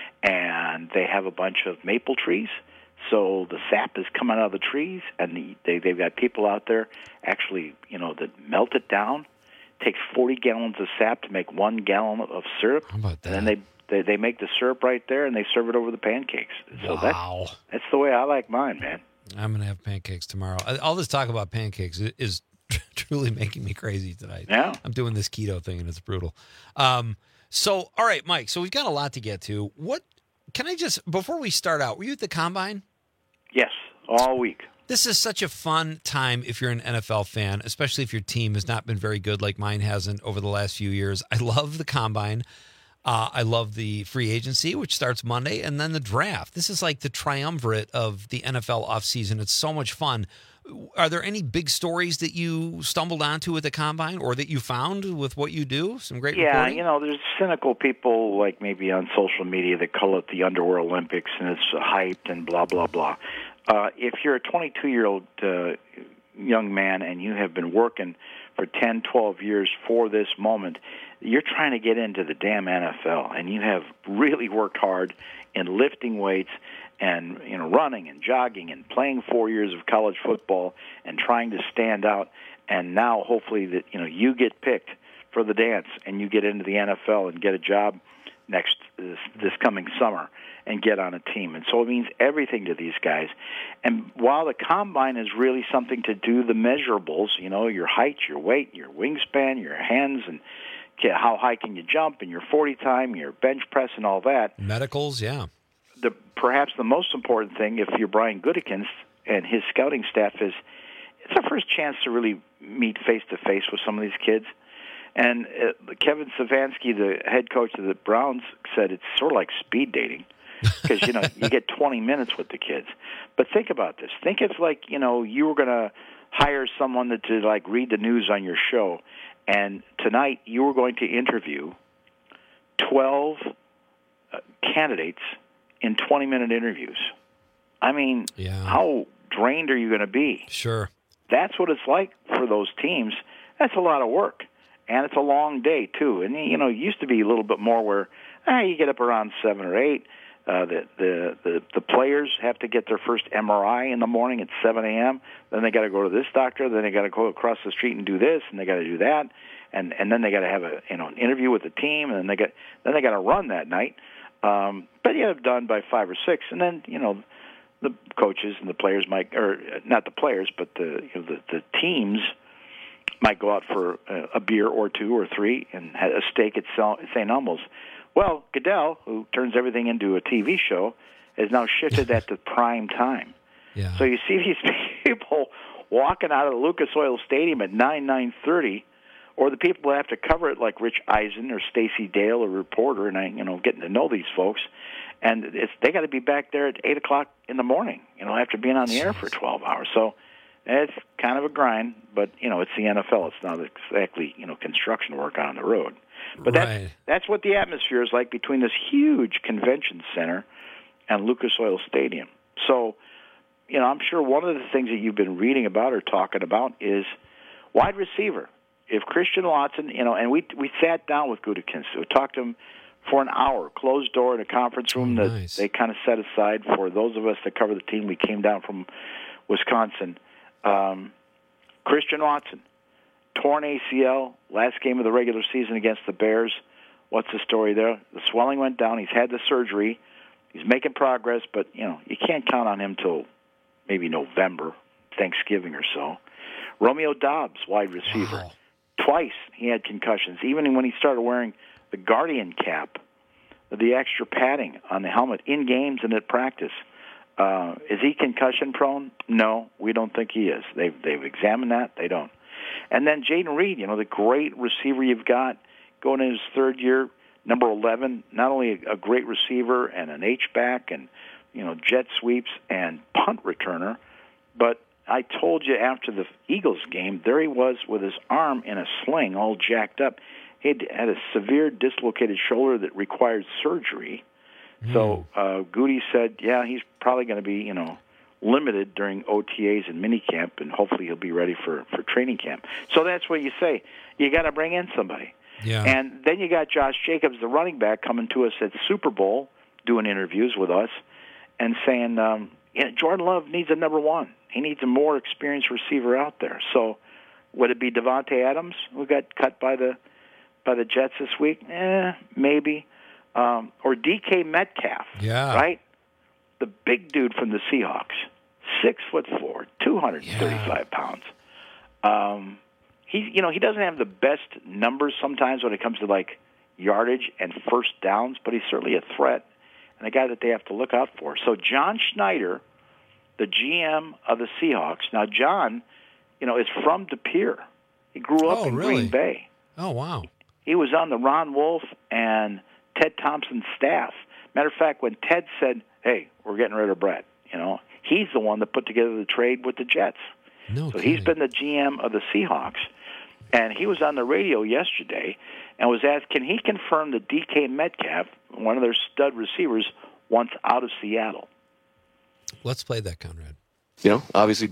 and they have a bunch of maple trees. So the sap is coming out of the trees, and they've got people out there actually, that melt it down. It takes 40 gallons of sap to make 1 gallon of syrup. How about that? And then they make the syrup right there, and they serve it over the pancakes. So wow. That's the way I like mine, man. I'm going to have pancakes tomorrow. All this talk about pancakes is truly making me crazy tonight. Yeah. I'm doing this keto thing, and it's brutal. So, all right, Mike, so we've got a lot to get to. Can I just, before we start out, were you at the Combine? Yes, all week. This is such a fun time if you're an NFL fan, especially if your team has not been very good like mine hasn't over the last few years. I love the Combine. I love the free agency, which starts Monday, and then the draft. This is like the triumvirate of the NFL offseason. It's so much fun. Are there any big stories that you stumbled onto at the Combine or that you found with what you do? Some great reporting? There's cynical people like maybe on social media that call it the Underwear Olympics and it's hyped and blah, blah, blah. If you're a 22-year-old young man and you have been working for 10, 12 years for this moment, you're trying to get into the damn NFL, and you have really worked hard in lifting weights and running and jogging and playing 4 years of college football and trying to stand out, and now hopefully that you get picked for the dance and you get into the NFL and get a job this coming summer and get on a team. And so it means everything to these guys. And while the Combine is really something to do the measurables, your height, your weight, your wingspan, your hands, and how high can you jump, and your 40 time, your bench press, and all that. Medicals, yeah. Perhaps the most important thing, if you're Brian Gutekunst and his scouting staff, is it's our first chance to really meet face-to-face with some of these kids. And Kevin Stefanski, the head coach of the Browns, said it's sort of like speed dating because, you get 20 minutes with the kids. But think about this. Think if, like, you were going to hire someone to like, read the news on your show, and tonight you were going to interview 12 candidates in 20-minute interviews. I mean, how drained are you going to be? Sure. That's what it's like for those teams. That's a lot of work. And it's a long day, too. And, it used to be a little bit more where you get up around 7 or 8. The players have to get their first MRI in the morning at 7 a.m. Then they got to go to this doctor. Then they got to go across the street and do this, and they got to do that. And then they got to have an interview with the team, and then they got to run that night. But you have done by 5 or 6, and then the coaches and the players might, or not the players, but the teams might go out for a beer or 2 or 3 and have a steak at St. Elmo's. Well, Goodell, who turns everything into a TV show, has now shifted that to prime time. Yeah. So you see these people walking out of the Lucas Oil Stadium at 9:30, or the people who have to cover it like Rich Eisen or Stacey Dale, a reporter, and getting to know these folks. And they got to be back there at 8 o'clock in the morning, after being on the air for 12 hours. So it's kind of a grind, but, it's the NFL. It's not exactly, construction work on the road. But that's what the atmosphere is like between this huge convention center and Lucas Oil Stadium. So, I'm sure one of the things that you've been reading about or talking about is wide receiver. If Christian Watson, and we sat down with Gutekunst, we talked to him for an hour, closed door in a conference room that they kind of set aside for those of us that cover the team. We came down from Wisconsin. Christian Watson, torn ACL, last game of the regular season against the Bears. What's the story there? The swelling went down. He's had the surgery. He's making progress, but, you can't count on him till maybe November, Thanksgiving or so. Romeo Doubs, wide receiver. Wow. Twice he had concussions, even when he started wearing the Guardian cap, the extra padding on the helmet in games and at practice. Is he concussion prone? No, we don't think he is. They've examined that. They don't. And then Jaden Reed, the great receiver you've got going in his third year, number 11, not only a great receiver and an H-back and, jet sweeps and punt returner, but I told you after the Eagles game, there he was with his arm in a sling all jacked up. He had a severe dislocated shoulder that required surgery. So Goody said, he's probably going to be, limited during OTAs and minicamp, and hopefully he'll be ready for training camp. So that's what you say. You got to bring in somebody. Yeah. And then you got Josh Jacobs, the running back, coming to us at Super Bowl, doing interviews with us, and saying, Jordan Love needs a number 1. He needs a more experienced receiver out there. So would it be Devontae Adams, who got cut by the Jets this week? Maybe. Or DK Metcalf, right? The big dude from the Seahawks, 6'4", 235 pounds. He doesn't have the best numbers sometimes when it comes to like yardage and first downs, but he's certainly a threat and a guy that they have to look out for. So John Schneider, the GM of the Seahawks. Now John, is from De Pere. He grew up in Green Bay. Oh wow! He was on the Ron Wolf and Ted Thompson's staff. Matter of fact, when Ted said, "Hey, we're getting rid of Brett," he's the one that put together the trade with the Jets. So he's been the GM of the Seahawks, and he was on the radio yesterday and was asked, can he confirm that DK Metcalf, one of their stud receivers, wants out of Seattle? Let's play that, Conrad. Obviously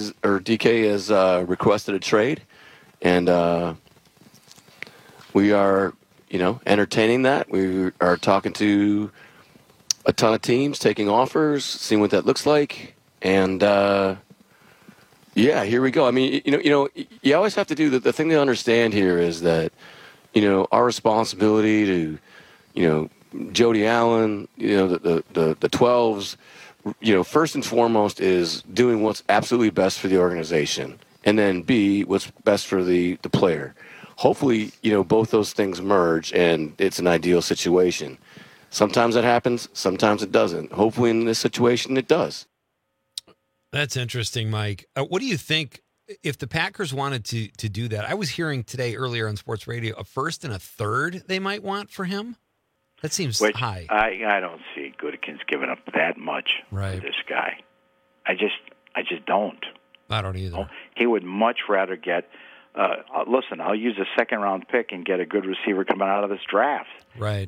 DK has requested a trade, and we are, entertaining that. We are talking to a ton of teams, taking offers, seeing what that looks like, and here we go. I mean, you always have to do the thing to understand here is that, our responsibility to, Jody Allen, the 12s, first and foremost is doing what's absolutely best for the organization, and then B, what's best for the player. Hopefully, both those things merge, and it's an ideal situation. Sometimes it happens, sometimes it doesn't. Hopefully in this situation, it does. That's interesting, Mike. What do you think if the Packers wanted to do that, I was hearing today earlier on sports radio, a first and a third they might want for him. That seems high. I don't see Gutekunst giving up that much for this guy. I just don't. I don't either. You know, he would much rather get. Listen, I'll use a second-round pick and get a good receiver coming out of this draft. Right.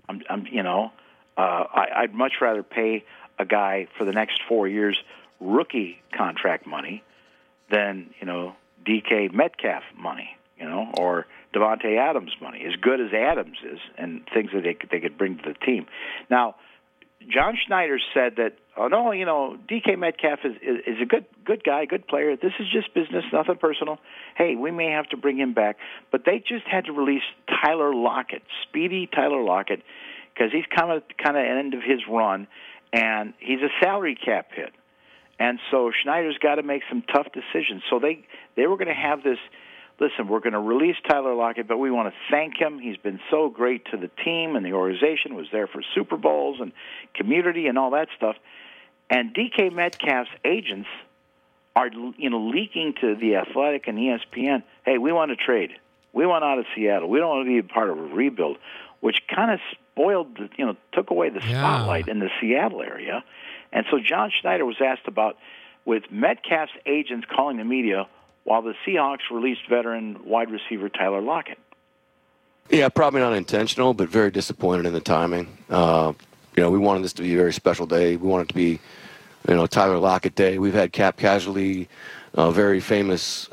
I'd much rather pay a guy for the next 4 years rookie contract money than DK Metcalf money, or Devontae Adams money. As good as Adams is, and things that they could bring to the team. Now, John Schneider said that, DK Metcalf is a good guy, good player. This is just business, nothing personal. Hey, we may have to bring him back. But they just had to release Tyler Lockett, speedy Tyler Lockett, because he's kind of end of his run, and he's a salary cap hit. And so Schneider's got to make some tough decisions. So they were going to have this, listen, we're going to release Tyler Lockett, but we want to thank him. He's been so great to the team and the organization, was there for Super Bowls and community and all that stuff. And DK Metcalf's agents are leaking to The Athletic and ESPN, hey, we want to trade. We want out of Seattle. We don't want to be a part of a rebuild, which kind of spoiled, took away the spotlight in the Seattle area. And so John Schneider was asked about, with Metcalf's agents calling the media while the Seahawks released veteran wide receiver Tyler Lockett. Yeah, probably not intentional, but very disappointed in the timing. We wanted this to be a very special day. We wanted it to be, Tyler Lockett Day. We've had cap casualty, very famous,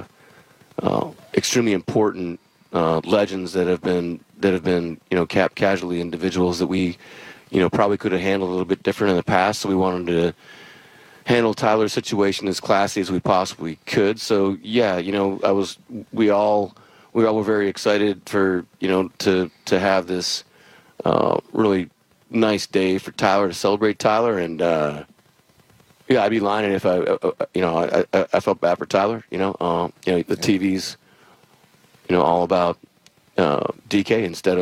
extremely important legends that have been cap casualty individuals that we, probably could have handled a little bit different in the past. So we wanted to handle Tyler's situation as classy as we possibly could. So yeah, we all were very excited for to have this really nice day for Tyler, to celebrate Tyler, and I'd be lying if I felt bad for Tyler. The TV's all about DK instead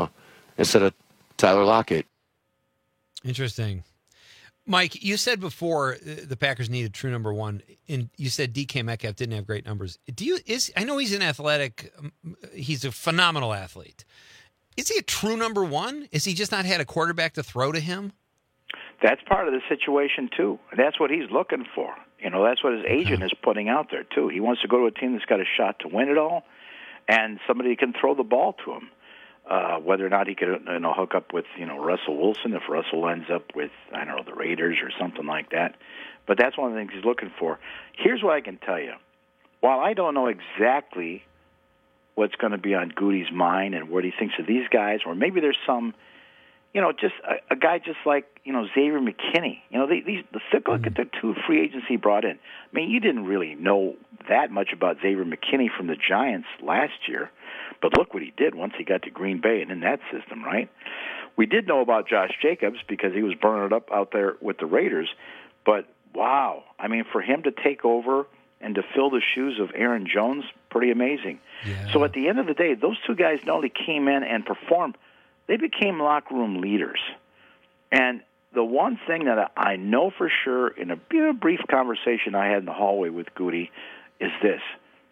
of Tyler Lockett. Interesting. Mike, you said before the Packers needed true number one, and you said DK Metcalf didn't have great numbers. I know he's an athletic, he's a phenomenal athlete. Is he a true number one? Is he just not had a quarterback to throw to him? That's part of the situation, too. That's what he's looking for. That's what his agent is putting out there, too. He wants to go to a team that's got a shot to win it all, and somebody can throw the ball to him. Whether or not he could hook up with Russell Wilson, if Russell ends up with the Raiders or something like that, but that's one of the things he's looking for. Here's what I can tell you: while I don't know exactly what's going to be on Goody's mind and what he thinks of these guys, or maybe there's some, just a guy just like Xavier McKinney. Look at the two free agents he brought in. I mean, you didn't really know that much about Xavier McKinney from the Giants last year. But look what he did once he got to Green Bay and in that system, right? We did know about Josh Jacobs because he was burning it up out there with the Raiders. But, wow, I mean, for him to take over and to fill the shoes of Aaron Jones, pretty amazing. Yeah. So at the end of the day, those two guys not only came in and performed, they became locker room leaders. And the one thing that I know for sure in a brief conversation I had in the hallway with Goody is this.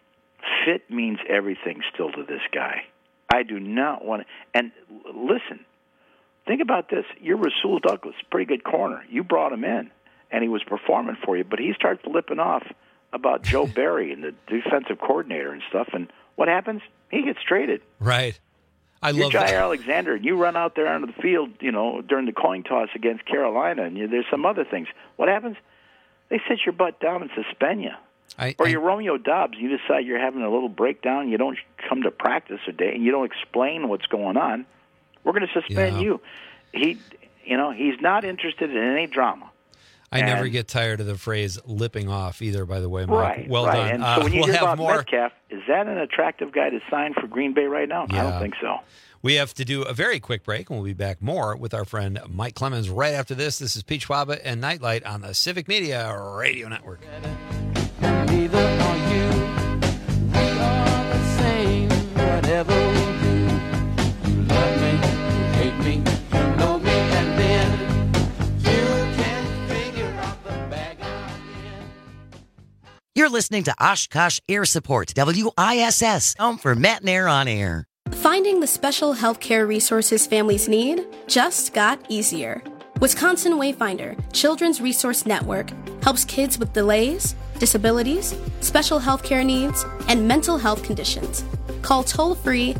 Fit means everything still to this guy. I do not want to. And listen, think about this. You're Rasul Douglas, pretty good corner. You brought him in, and he was performing for you. But he starts flipping off about Joe Barry and the defensive coordinator and stuff. And what happens? He gets traded. Right. You're Jair Alexander, and you run out there onto the field, during the coin toss against Carolina, and there's some other things. What happens? They sit your butt down and suspend you. Or you're Romeo Dobbs, you decide you're having a little breakdown, you don't come to practice a day, and you don't explain what's going on, we're going to suspend you. He's not interested in any drama. I never get tired of the phrase lipping off either, by the way, Mike. Right, well right. done. And so when you we'll hear about more. Metcalf, is that an attractive guy to sign for Green Bay right now? Yeah. I don't think so. We have to do a very quick break, and we'll be back more with our friend Mike Clemens right after this. This is Pete Schwaba and Nightlight on the Civic Media Radio Network. Neither are you. We are the same. Whatever we do, you love me, you hate me, you know me, and then you can figure out the bag I'm in. Your You're listening to Oshkosh Air Support, WISS, home for Matt and Air on air. Finding the special healthcare resources families need just got easier. Wisconsin Wayfinder, Children's Resource Network, helps kids with delays, disabilities, special healthcare needs, and mental health conditions. Call toll-free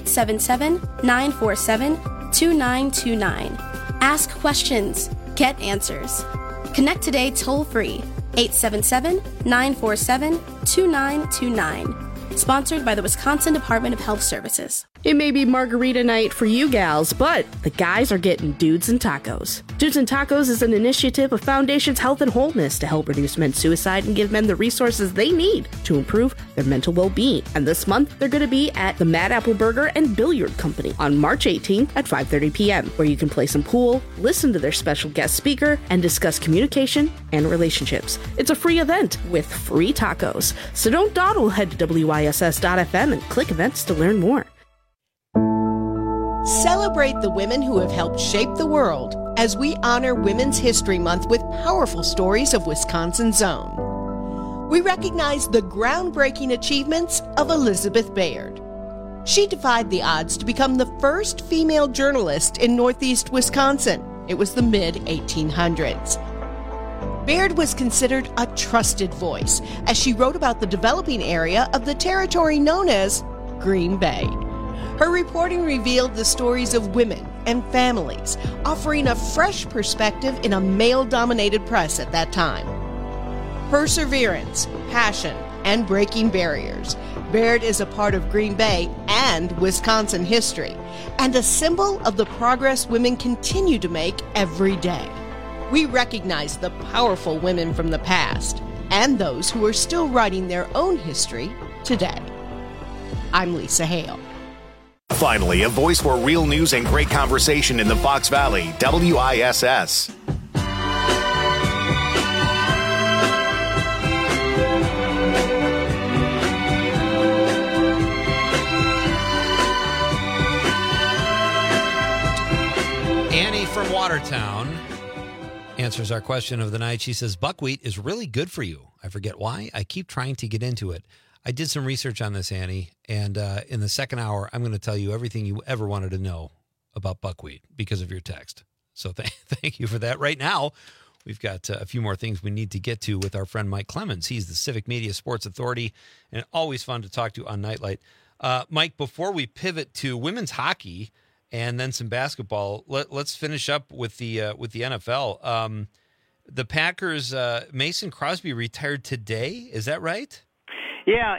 877-947-2929. Ask questions. Get answers. Connect today toll-free 877-947-2929. Sponsored by the Wisconsin Department of Health Services. It may be margarita night for you gals, but the guys are getting Dudes and Tacos. Dudes and Tacos is an initiative of Foundation's Health and Wholeness to help reduce men's suicide and give men the resources they need to improve their mental well-being. And this month, they're going to be at the Mad Apple Burger and Billiard Company on March 18th at 5:30 p.m., where you can play some pool, listen to their special guest speaker, and discuss communication and relationships. It's a free event with free tacos. So don't dawdle, head to WISS.FM and click events to learn more. Celebrate the women who have helped shape the world as we honor Women's History Month with powerful stories of Wisconsin's own. We recognize the groundbreaking achievements of Elizabeth Baird. She defied the odds to become the first female journalist in Northeast Wisconsin. It was the mid-1800s. Baird was considered a trusted voice as she wrote about the developing area of the territory known as Green Bay. Her reporting revealed the stories of women and families, offering a fresh perspective in a male-dominated press at that time. Perseverance, passion, and breaking barriers. Baird is a part of Green Bay and Wisconsin history, and a symbol of the progress women continue to make every day. We recognize the powerful women from the past and those who are still writing their own history today. I'm Lisa Hale. Finally, a voice for real news and great conversation in the Fox Valley, WISS. Annie from Watertown answers our question of the night. She says, buckwheat is really good for you. I forget why. I keep trying to get into it. I did some research on this, Annie, and in the second hour, I'm going to tell you everything you ever wanted to know about buckwheat because of your text. So thank you for that. Right now, we've got a few more things we need to get to with our friend Mike Clemens. He's the Civic Media Sports Authority, and always fun to talk to on Nightlight. Mike, before we pivot to women's hockey and then some basketball, let's finish up with the NFL. The Packers, Mason Crosby retired today. Is that right? Yeah,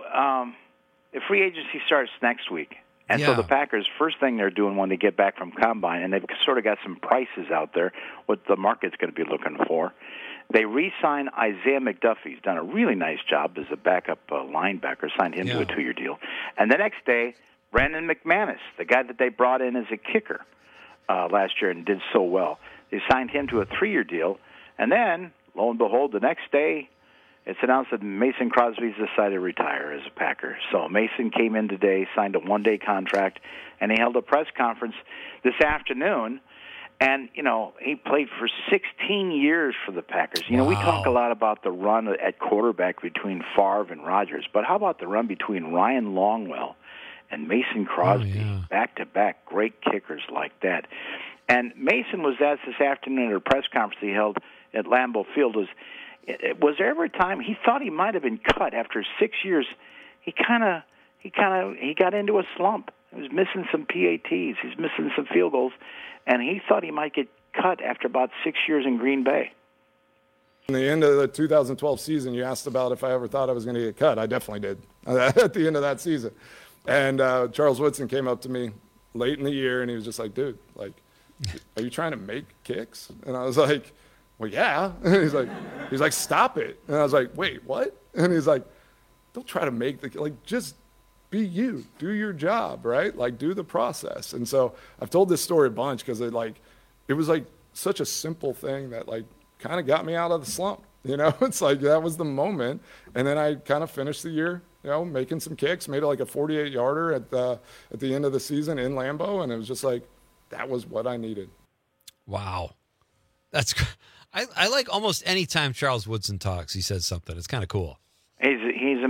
the free agency starts next week. And so the Packers, first thing they're doing when they get back from Combine, and they've sort of got some prices out there, what the market's going to be looking for. They re-sign Isaiah McDuffie. He's done a really nice job as a backup linebacker, signed him to a 2-year deal. And the next day, Brandon McManus, the guy that they brought in as a kicker last year and did so well, they signed him to a 3-year deal. And then, lo and behold, the next day, it's announced that Mason Crosby's decided to retire as a Packer. So Mason came in today, signed a 1-day contract, and he held a press conference this afternoon. And, he played for 16 years for the Packers. We talk a lot about the run at quarterback between Favre and Rodgers, but how about the run between Ryan Longwell and Mason Crosby, back-to-back great kickers like that. And Mason was asked this afternoon at a press conference he held at Lambeau Field, was there ever a time he thought he might have been cut after 6 years? He got into a slump. He was missing some PATs. He's missing some field goals, and he thought he might get cut after about 6 years in Green Bay. In the end of the 2012 season, you asked about if I ever thought I was going to get cut. I definitely did at the end of that season. And Charles Woodson came up to me late in the year, and he was just like, dude, are you trying to make kicks? And I was like, well, yeah. And he's like, stop it. And I was like, wait, what? And he's like, don't try to make just be you, do your job, right? Do the process. And so I've told this story a bunch because it was such a simple thing that kind of got me out of the slump. It's that was the moment. And then I kind of finished the year, making some kicks, made a 48-yarder at the end of the season in Lambeau. And it was just that was what I needed. Wow. That's I like almost any time Charles Woodson talks, he says something. It's kind of cool.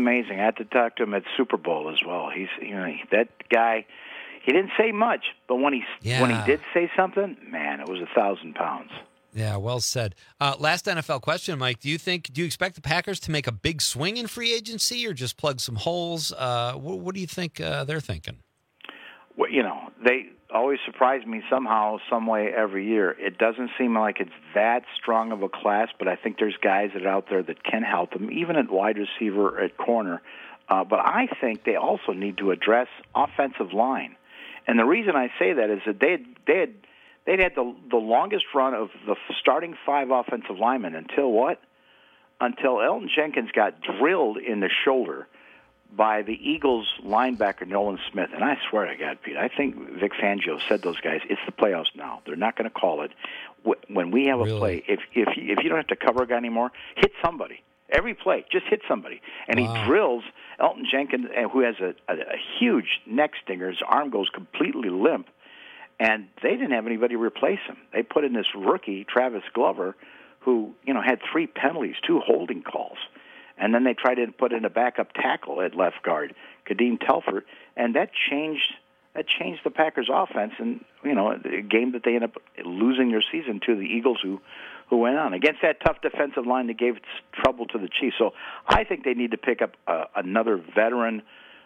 amazing. I had to talk to him at Super Bowl as well. He's, that guy. He didn't say much, but when he did say something, man, it was 1,000 pounds. Yeah, well said. Last NFL question, Mike. Do you expect the Packers to make a big swing in free agency or just plug some holes? What do you think they're thinking? Well, they always surprise me somehow, some way every year. It doesn't seem like it's that strong of a class, but I think there's guys that are out there that can help them, even at wide receiver, at corner. But I think they also need to address offensive line. And the reason I say that is that they'd had the longest run of the starting 5 offensive linemen until what? Until Elton Jenkins got drilled in the shoulder by the Eagles linebacker Nolan Smith. And I swear to God, Pete, I think Vic Fangio said those guys, it's the playoffs now. They're not going to call it. When we have a play, if you don't have to cover a guy anymore, hit somebody. Every play, just hit somebody. And he drills Elton Jenkins, who has a huge neck stinger. His arm goes completely limp. And they didn't have anybody replace him. They put in this rookie, Travis Glover, who had 3 penalties, 2 holding calls. And then they tried to put in a backup tackle at left guard, Kadeem Telford, and that changed the Packers' offense. And a game that they ended up losing their season to the Eagles, who went on against that tough defensive line that gave trouble to the Chiefs. So I think they need to pick up another veteran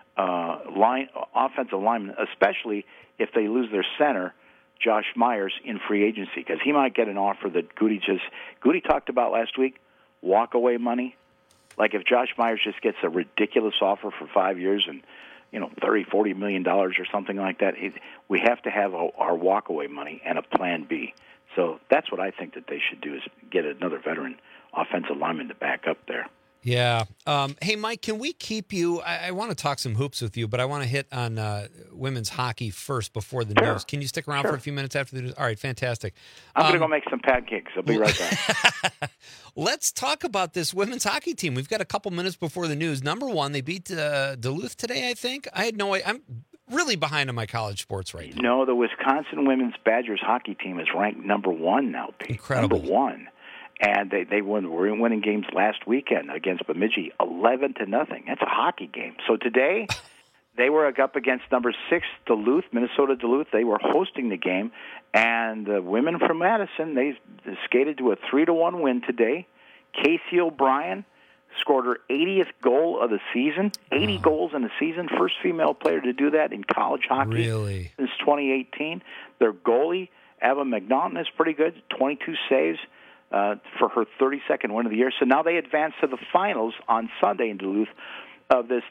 offensive lineman, especially if they lose their center, Josh Myers, in free agency, because he might get an offer that Goody talked about last week, walk-away money. Like if Josh Myers just gets a ridiculous offer for 5 years and, $30-40 million or something like that, we have to have our walk-away money and a plan B. So that's what I think that they should do, is get another veteran offensive lineman to back up there. Yeah. Hey, Mike, can we keep you? I want to talk some hoops with you, but I want to hit on women's hockey first before the news. Can you stick around for a few minutes after the news? All right, fantastic. I'm going to go make some pancakes. I'll be right back. Let's talk about this women's hockey team. We've got a couple minutes before the news. Number one, they beat Duluth today, I think. I had no idea. I'm really behind on my college sports right now. No, the Wisconsin women's Badgers hockey team is ranked number 1 now, Pete. Incredible. Number 1. And they were winning games last weekend against Bemidji, 11-0. That's a hockey game. So today, they were up against number 6 Duluth, Minnesota Duluth. They were hosting the game, and the women from Madison, they skated to a 3-1 win today. Casey O'Brien scored her 80th goal of the season. 80 goals in the season. First female player to do that in college hockey since 2018. Their goalie, Eva McNaughton, is pretty good, 22 saves. For her 32nd win of the year. So now they advance to the finals on Sunday in Duluth of this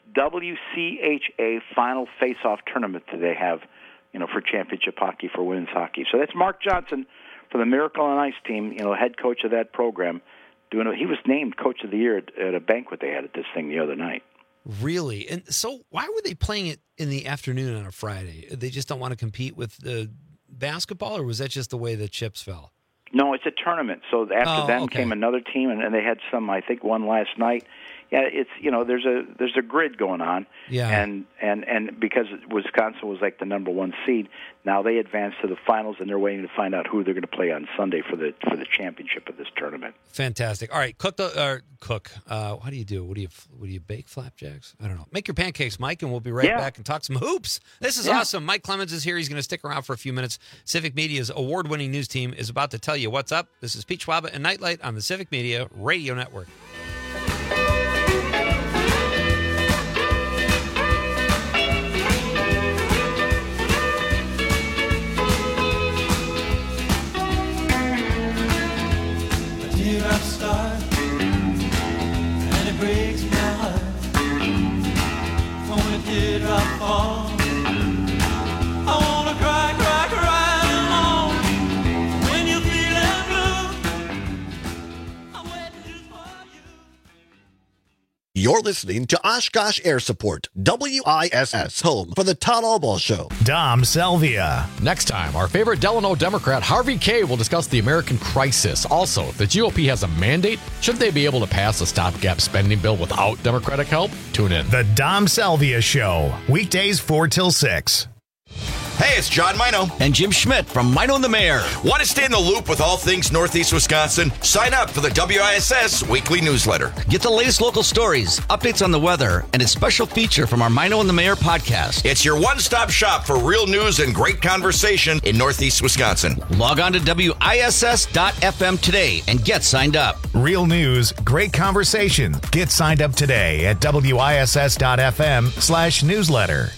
WCHA final face-off tournament that they have, for championship hockey for women's hockey. So that's Mark Johnson for the Miracle on Ice team, head coach of that program. He was named Coach of the Year at a banquet they had at this thing the other night. Really? And so why were they playing it in the afternoon on a Friday? They just don't want to compete with the basketball, or was that just the way the chips fell? No, it's a tournament. So after them came another team, and they had some, I think, one last night. Yeah, it's there's a grid going on. Yeah. And because Wisconsin was like the number 1 seed, now they advance to the finals, and they're waiting to find out who they're going to play on Sunday for the championship of this tournament. Fantastic. All right, cook. What do you do? What do you bake flapjacks? I don't know. Make your pancakes, Mike, and we'll be right back and talk some hoops. This is awesome. Mike Clemens is here. He's going to stick around for a few minutes. Civic Media's award-winning news team is about to tell you what's up. This is Pete Schwaba and Nightlight on the Civic Media Radio Network. And it breaks my heart. When a teardrop falls, I wanna cry, cry, cry alone. When you're feeling blue, I'm waiting just for you. You're listening to Oshkosh Air Support, WISS, home for the Todd Albaugh Show. Dom Salvia. Next time, our favorite Delano Democrat, Harvey Kaye, will discuss the American crisis. Also, if the GOP has a mandate, shouldn't they be able to pass a stopgap spending bill without Democratic help? Tune in. The Dom Salvia Show, weekdays 4 till 6. Hey, it's John Mino. And Jim Schmidt from Mino and the Mayor. Want to stay in the loop with all things Northeast Wisconsin? Sign up for the WISS weekly newsletter. Get the latest local stories, updates on the weather, and a special feature from our Mino and the Mayor podcast. It's your one-stop shop for real news and great conversation in Northeast Wisconsin. Log on to WISS.FM today and get signed up. Real news, great conversation. Get signed up today at WISS.FM/newsletter.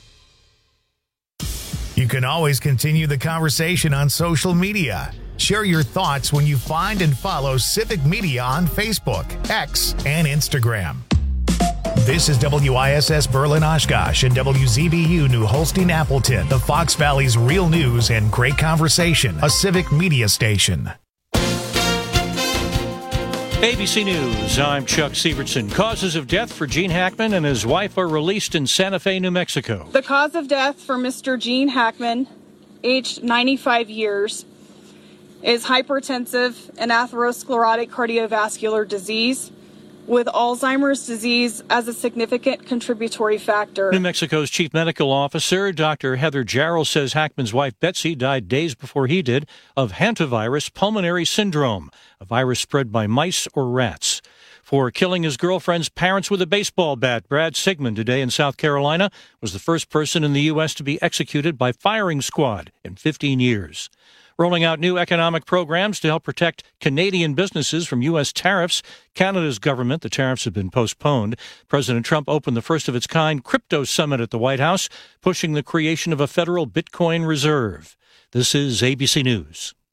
You can always continue the conversation on social media. Share your thoughts when you find and follow Civic Media on Facebook, X, and Instagram. This is WISS Berlin Oshkosh and WZBU New Holstein Appleton, the Fox Valley's real news and great conversation, a Civic Media station. ABC News, I'm Chuck Sievertson. Causes of death for Gene Hackman and his wife are released in Santa Fe, New Mexico. The cause of death for Mr. Gene Hackman, aged 95 years, is hypertensive and atherosclerotic cardiovascular disease with Alzheimer's disease as a significant contributory factor. New Mexico's chief medical officer, Dr. Heather Jarrell, says Hackman's wife, Betsy, died days before he did of hantavirus pulmonary syndrome, a virus spread by mice or rats. For killing his girlfriend's parents with a baseball bat, Brad Sigmund today in South Carolina was the first person in the U.S. to be executed by firing squad in 15 years. Rolling out new economic programs to help protect Canadian businesses from U.S. tariffs. Canada's government, the tariffs have been postponed. President Trump opened the first of its kind crypto summit at the White House, pushing the creation of a federal Bitcoin reserve. This is ABC News.